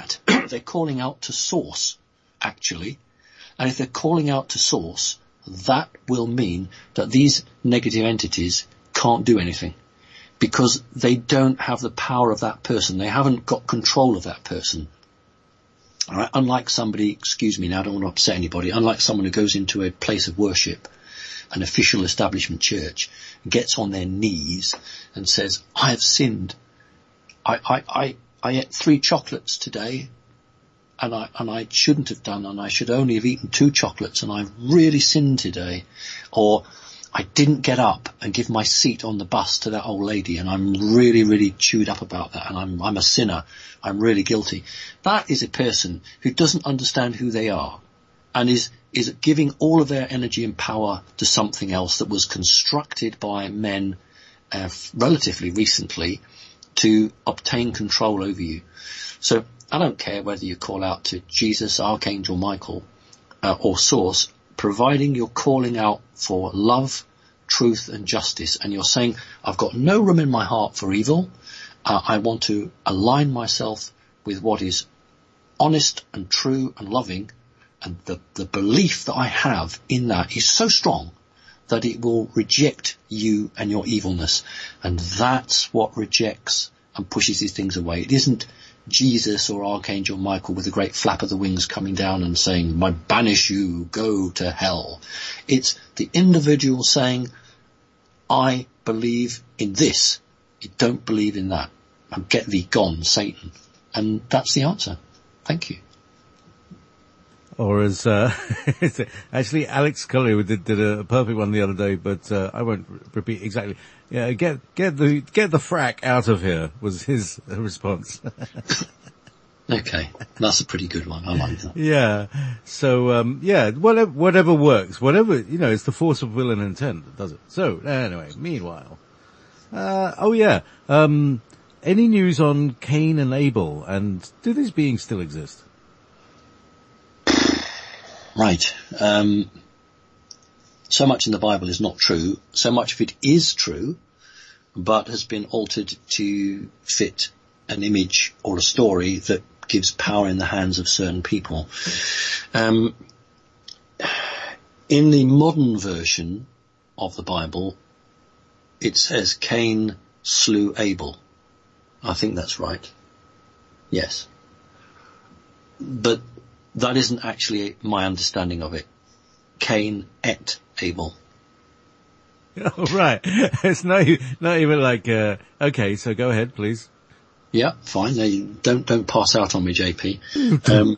they're calling out to source, actually. And if they're calling out to source, that will mean that these negative entities can't do anything, because they don't have the power of that person. They haven't got control of that person. All right? Unlike somebody, excuse me now, I don't want to upset anybody, unlike someone who goes into a place of worship, an official establishment church, gets on their knees and says, I have sinned. I, I, I, I ate three chocolates today, and I, and I shouldn't have done, and I should only have eaten two chocolates, and I've really sinned today. Or I didn't get up and give my seat on the bus to that old lady, and I'm really, really chewed up about that, and I'm, I'm a sinner. I'm really guilty. That is a person who doesn't understand who they are, and is, is giving all of their energy and power to something else that was constructed by men uh, relatively recently to obtain control over you. So I don't care whether you call out to Jesus, Archangel Michael, uh, or Source, providing you're calling out for love, truth and justice, and you're saying, I've got no room in my heart for evil. Uh, I want to align myself with what is honest and true and loving, and the, the belief that I have in that is so strong that it will reject you and your evilness. And that's what rejects and pushes these things away. It isn't Jesus or Archangel Michael with a great flap of the wings coming down and saying, I banish you, go to hell. It's the individual saying, I believe in this, I don't believe in that. And get thee gone, Satan. And that's the answer. Thank you. Or as, uh, actually Alex Collier did, did a perfect one the other day, but, uh, I won't repeat exactly. Yeah, get, get the, get the frack out of here was his response. Okay. That's a pretty good one. I like that. Yeah. So, um, yeah, whatever, whatever works, whatever, you know, it's the force of will and intent that does it. So, anyway, meanwhile, uh, oh yeah, um, any news on Cain and Abel, and do these beings still exist? Right. Um, so much in the Bible is not true. So much of it is true, but has been altered to fit an image or a story that gives power in the hands of certain people. Um, in the modern version of the Bible, it says Cain slew Abel. I think that's right. Yes. But that isn't actually my understanding of it. Cain ate Abel. Oh, right. It's not, not even like, uh, okay, so go ahead, please. Yeah, fine. No, you don't, don't pass out on me, J P. um,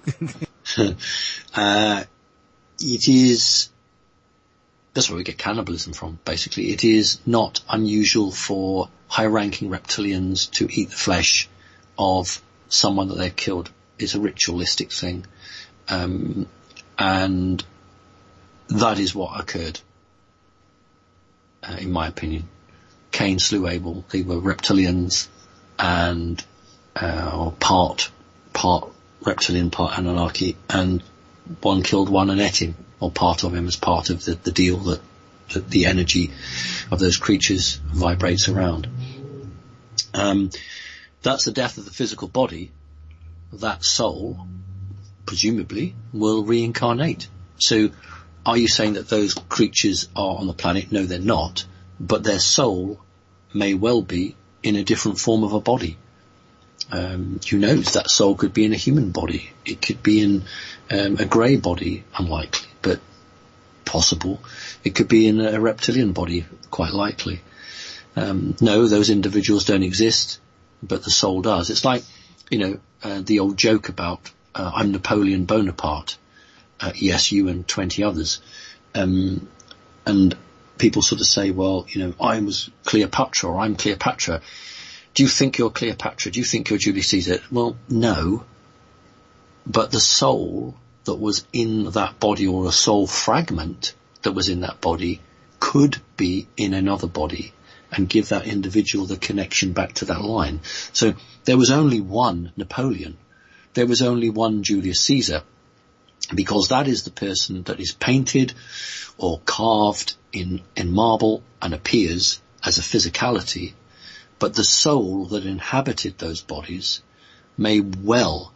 uh, it is, that's where we get cannibalism from, basically. It is not unusual for high-ranking reptilians to eat the flesh of someone that they've killed. It's a ritualistic thing. Um, and that is what occurred, uh, in my opinion. Cain slew Abel. They were reptilians and, uh, part, part reptilian, part Anunnaki, and one killed one and ate him, or part of him as part of the, the deal that, that the energy of those creatures vibrates around. Um, that's the death of the physical body. That soul, presumably, will reincarnate. So, are you saying that those creatures are on the planet? No, they're not. But their soul may well be in a different form of a body. Um, who knows? That soul could be in a human body. It could be in um, a grey body, unlikely, but possible. It could be in a reptilian body, quite likely. Um, no, those individuals don't exist, but the soul does. It's like, you know, uh, the old joke about uh, I'm Napoleon Bonaparte. Uh, yes, you and twenty others. Um, and people sort of say, well, you know, I was Cleopatra, or I'm Cleopatra. Do you think you're Cleopatra? Do you think you're Julius Caesar? Well, no. But the soul that was in that body, or a soul fragment that was in that body, could be in another body and give that individual the connection back to that line. So there was only one Napoleon. There was only one Julius Caesar, because that is the person that is painted or carved in, in marble and appears as a physicality. But the soul that inhabited those bodies may well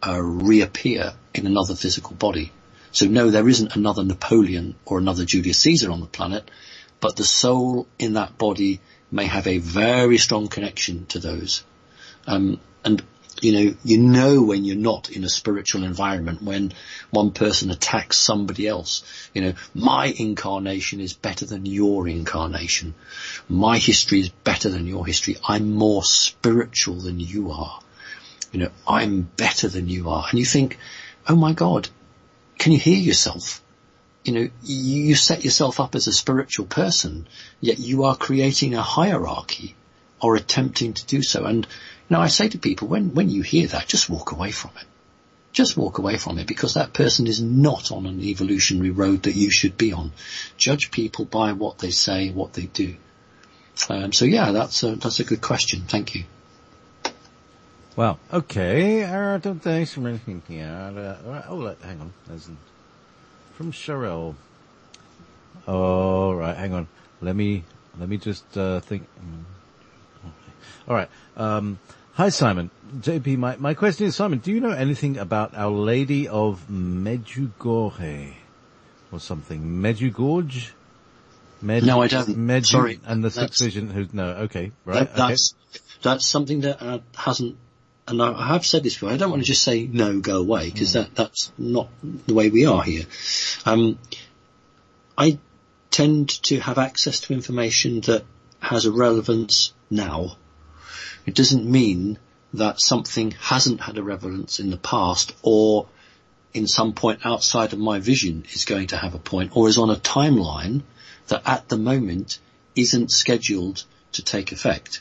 uh, reappear in another physical body. So no, there isn't another Napoleon or another Julius Caesar on the planet, but the soul in that body may have a very strong connection to those. Um, and, you know, you know when you're not in a spiritual environment, when one person attacks somebody else. You know, my incarnation is better than your incarnation. My history is better than your history. I'm more spiritual than you are. You know, I'm better than you are. And you think, oh my God, can you hear yourself? You know, you set yourself up as a spiritual person, yet you are creating a hierarchy or attempting to do so. And, you know, I say to people, when, when you hear that, just walk away from it. Just walk away from it, because that person is not on an evolutionary road that you should be on. Judge people by what they say, what they do. Um, so yeah, that's a, that's a good question. Thank you. Well, okay. Uh, don't they some anything here? Uh, oh, let, hang on. There's an, from Cheryl. Oh, right. Hang on. Let me let me just uh, think. All right. Um, hi, Simon. J P, my my question is, Simon, do you know anything about Our Lady of Medjugorje or something? Medjugorje? Med- no, I don't. Medjug- Sorry. And the Sixth That's- Vision. Who? No. Okay. Right. That, that's, that's something that uh, hasn't, and I have said this before, I don't want to just say, no, go away, because mm. that, that's not the way we are here. Um, I tend to have access to information that has a relevance now. It doesn't mean that something hasn't had a relevance in the past, or in some point outside of my vision is going to have a point, or is on a timeline that at the moment isn't scheduled to take effect.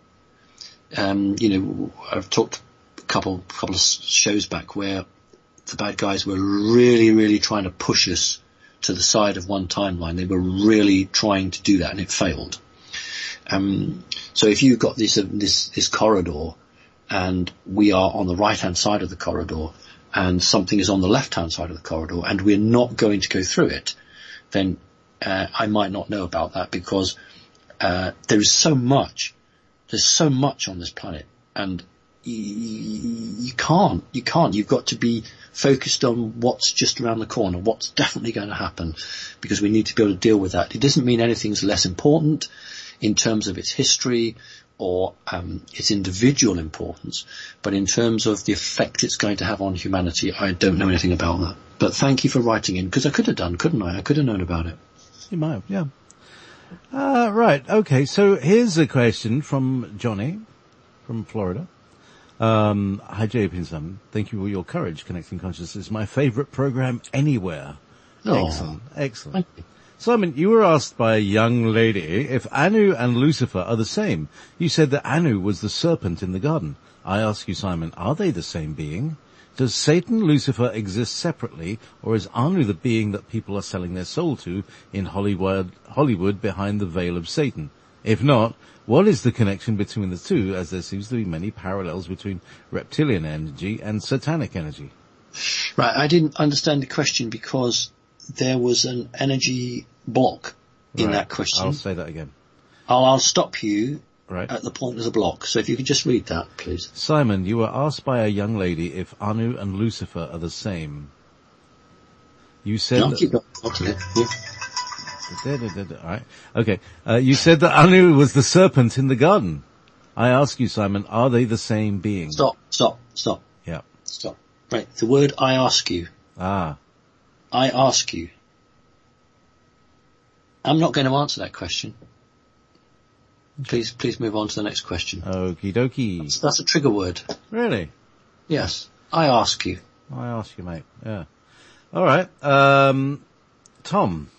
Um, you know, I've talked a couple, couple of shows back where the bad guys were really, really trying to push us to the side of one timeline. They were really trying to do that, and it failed. Um, so if you've got this, uh, this, this corridor, and we are on the right-hand side of the corridor, and something is on the left-hand side of the corridor, and we're not going to go through it, then uh, I might not know about that, because uh, there is so much. There's so much on this planet, and you, you can't, you can't, you've got to be focused on what's just around the corner, what's definitely going to happen, because we need to be able to deal with that. It doesn't mean anything's less important in terms of its history or um, its individual importance, but in terms of the effect it's going to have on humanity, I don't know anything about that. But thank you for writing in, because I could have done, couldn't I? I could have known about it. You might have, yeah. Uh, right, okay, so here's a question from Johnny, from Florida. Um, hi, J P and Simon. Thank you for your courage. Connecting Consciousness is my favourite program anywhere. Oh, excellent, excellent. thank you. Simon, you were asked by a young lady if Anu and Lucifer are the same. You said that Anu was the serpent in the garden. I ask you, Simon, are they the same being? Does Satan, Lucifer exist separately, or is Anu the being that people are selling their soul to in Hollywood, Hollywood behind the veil of Satan? If not, what is the connection between the two, as there seems to be many parallels between reptilian energy and satanic energy? Right, I didn't understand the question because there was an energy block in Right. that question. I'll say that again. I'll, I'll stop you Right. at the point there's a block. So if you could just read that, please. Simon, you were asked by a young lady if Anu and Lucifer are the same. You said... No, that- keep going. Okay. Yeah. Da, da, da, da. All right. Okay. Uh, you said that Anu was the serpent in the garden. I ask you, Simon, are they the same being? Stop, stop, stop, Yeah. stop. Right, the word I ask you. Ah. I ask you. I'm not going to answer that question. Please, please move on to the next question. Okie dokie. That's, that's a trigger word. Really? Yes. I ask you. I ask you, mate. Yeah. All right. Um, Tom.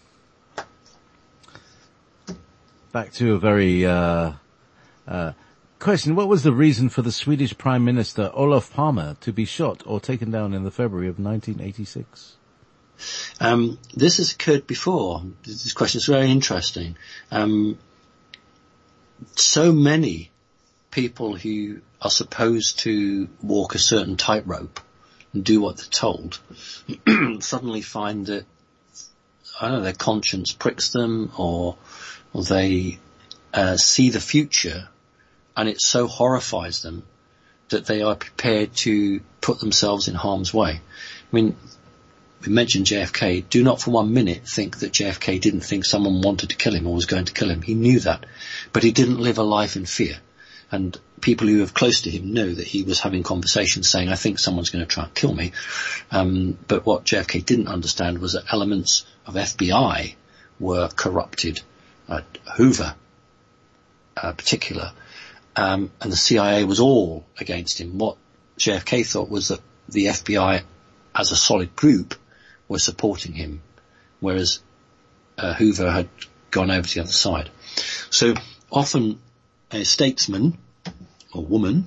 Back to a very, uh, uh, question. What was the reason for the Swedish Prime Minister Olof Palme to be shot or taken down in the February of nineteen eighty-six? Um, this has occurred before. This question is very interesting. Um, so many people who are supposed to walk a certain tightrope and do what they're told suddenly find that, I don't know, their conscience pricks them, or, or they uh, see the future and it so horrifies them that they are prepared to put themselves in harm's way. I mean, we mentioned J F K. Do not for one minute think that J F K didn't think someone wanted to kill him or was going to kill him. He knew that. But he didn't live a life in fear. And people who are close to him know that he was having conversations saying, I think someone's going to try and kill me. Um, but what J F K didn't understand was that elements of F B I were corrupted. Uh, Hoover, uh, particular. Um, and the C I A was all against him. What J F K thought was that the F B I as a solid group were supporting him, whereas uh, Hoover had gone over to the other side. So often a statesman or woman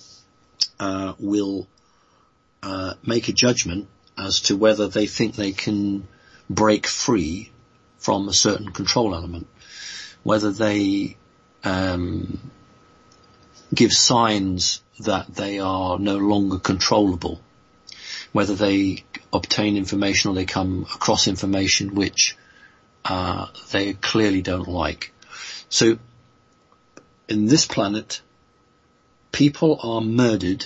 uh, will uh, make a judgment as to whether they think they can break free from a certain control element, whether they um, give signs that they are no longer controllable, whether they obtain information or they come across information which uh, they clearly don't like. So in this planet, people are murdered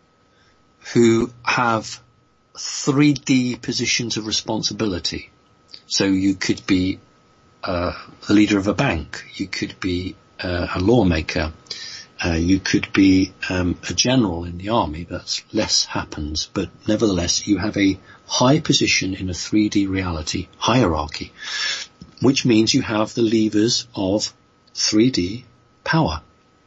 who have three D positions of responsibility. So you could be uh, the leader of a bank, you could be uh, a lawmaker, uh, you could be um, a general in the army. That's less happens, but nevertheless you have a high position in a three D reality hierarchy, which means you have the levers of three D power.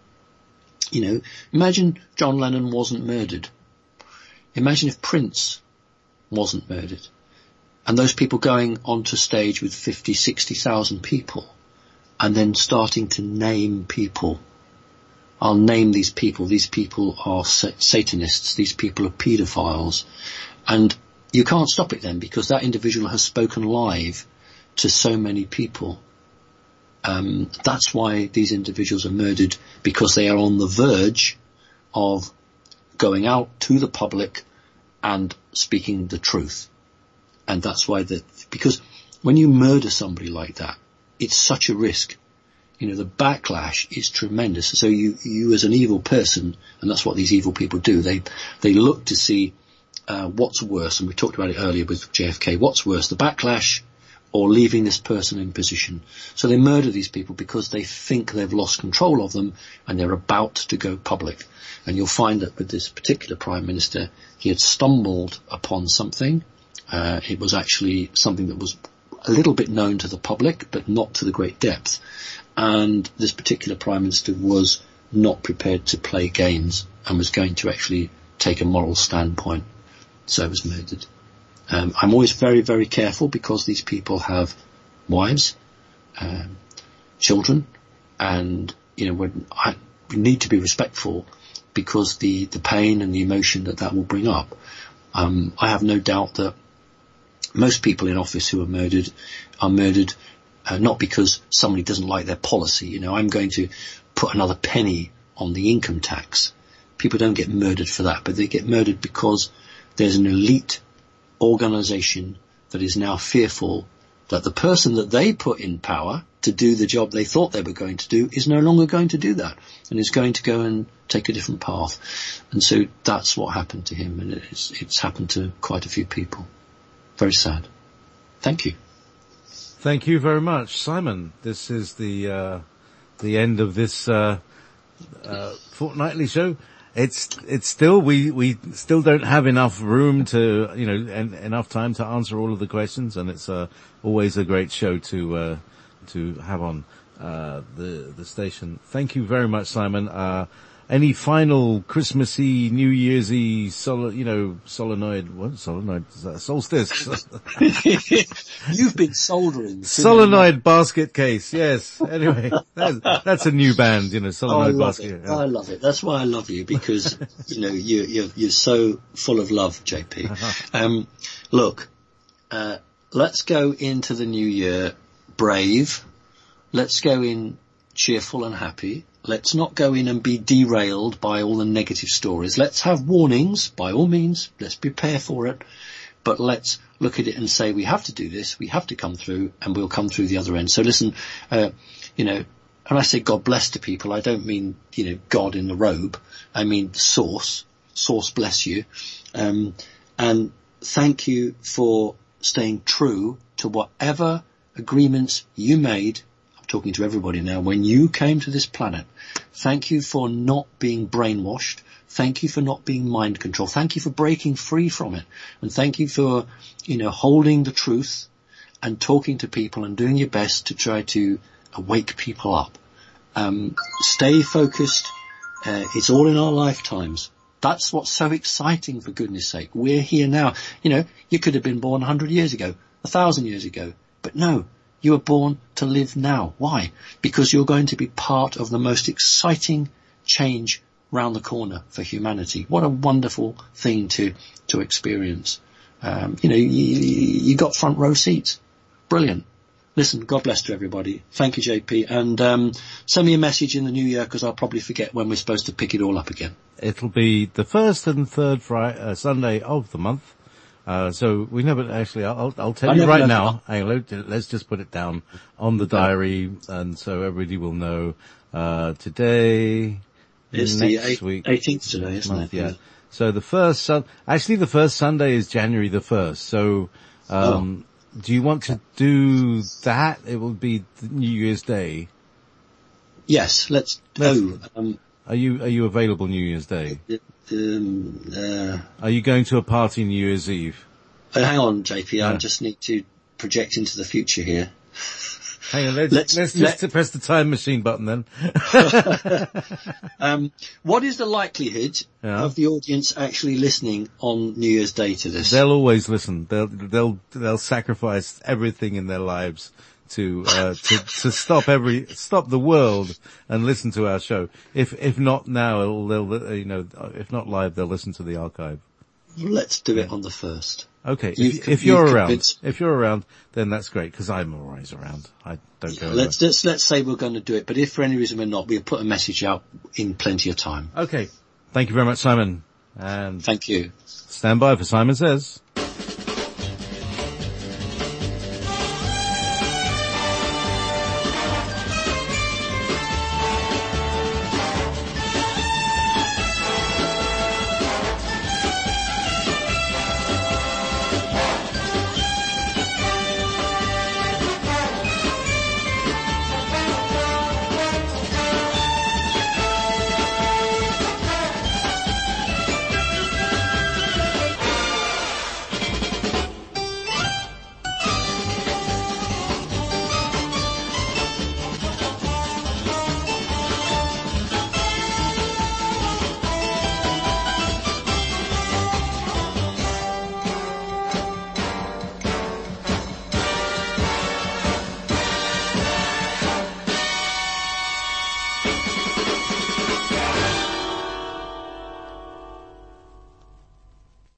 You know, imagine John Lennon wasn't murdered. Imagine if Prince wasn't murdered. And those people going onto stage with fifty, sixty thousand people and then starting to name people. I'll name these people. These people are sa- Satanists. These people are paedophiles. And you can't stop it then because that individual has spoken live to so many people. Um, that's why these individuals are murdered, because they are on the verge of going out to the public and speaking the truth. And that's why that, because when you murder somebody like that, it's such a risk. You know, the backlash is tremendous. So you, you as an evil person, and that's what these evil people do, they, they look to see, uh, what's worse, and we talked about it earlier with J F K, what's worse, the backlash or leaving this person in position. So they murder these people because they think they've lost control of them and they're about to go public. And you'll find that with this particular Prime Minister, he had stumbled upon something. Uh, it was actually something that was a little bit known to the public, but not to the great depth. And this particular Prime Minister was not prepared to play games and was going to actually take a moral standpoint. So was murdered. Um, I'm always very, very careful because these people have wives, um, children, and, you know, when I, we need to be respectful because the, the pain and the emotion that that will bring up. Um, I have no doubt that most people in office who are murdered are murdered uh, not because somebody doesn't like their policy. You know, I'm going to put another penny on the income tax. People don't get murdered for that, but they get murdered because there's an elite organisation that is now fearful that the person that they put in power to do the job they thought they were going to do is no longer going to do that and is going to go and take a different path. And so that's what happened to him, and it's, it's happened to quite a few people. Very sad. Thank you. Thank you very much, Simon. This is the uh, the end of this uh, uh, fortnightly show. It's it's still we we still don't have enough room to you know en- enough time to answer all of the questions, and it's uh, always a great show to uh, to have on uh, the the station. Thank you very much, Simon. Uh, any final Christmassy, New Year'sy, sol- you know, solenoid, what solenoid? Is that solstice? You've been soldering. Solenoid basket case, yes. Anyway, that's, that's a new band, you know, solenoid I love basket. It. Yeah. I love it. That's why I love you, because, you know, you, you're, you're so full of love, J P. Um, look, uh, let's go into the new year brave. Let's go in cheerful and happy. Let's not go in and be derailed by all the negative stories. Let's have warnings, by all means. Let's prepare for it. But let's look at it and say, we have to do this, we have to come through, and we'll come through the other end. So listen, uh, you know, when I say God bless to people, I don't mean, you know, God in the robe. I mean the source. source bless you. Um, and thank you for staying true to whatever agreements you made. I'm talking to everybody now. When you came to this planet, thank you for not being brainwashed. Thank you for not being mind controlled. Thank you for breaking free from it. And thank you for, you know, holding the truth and talking to people and doing your best to try to wake people up. Um, stay focused. Uh, it's all in our lifetimes. That's what's so exciting, for goodness sake. We're here now. You know, you could have been born a hundred years ago, a thousand years ago. But no, you were born to live now. Why? Because you're going to be part of the most exciting change round the corner for humanity. What a wonderful thing to, to experience. Um, you know, you, you got front row seats. Brilliant. Listen, God bless to everybody. Thank you, J P. And um, send me a message in the new year, because I'll probably forget when we're supposed to pick it all up again. It'll be the first and third Friday, uh, Sunday of the month. Uh, so we never actually, I'll, I'll tell I you never right know now. Hang on, let- let's just put it down on the diary, and so everybody will know. Uh, today, It's the next eight- week, eighteenth today, isn't month, it? yeah. So the first sun, actually the first Sunday is January the first. So, um, do you want to do that? It will be New Year's Day. Yes, let's, Let's- oh, um, Are you, are you available New Year's Day? um, uh, Are you going to a party New Year's Eve? oh, hang on, J P, I Yeah. just need to project into the future here. Hang on, let's, Let's- let's just let- press the time machine button then. Um, what is the likelihood Yeah. of the audience actually listening on New Year's Day to this? They'll always listen. They'll, they'll, they'll sacrifice everything in their lives to, uh, to, to stop every, stop the world and listen to our show. If, if not now, it'll, they'll, you know, if not live, they'll listen to the archive. Let's do it on the first. Okay. You've If, con- if you're you've around, convinced- if you're around, then that's great, because I'm always around. I don't go Let's, let's, let's say we're going to do it, but if for any reason we're not, we'll put a message out in plenty of time. anywhere. Okay. Thank you very much, Simon. And Thank you. stand by for Simon Says.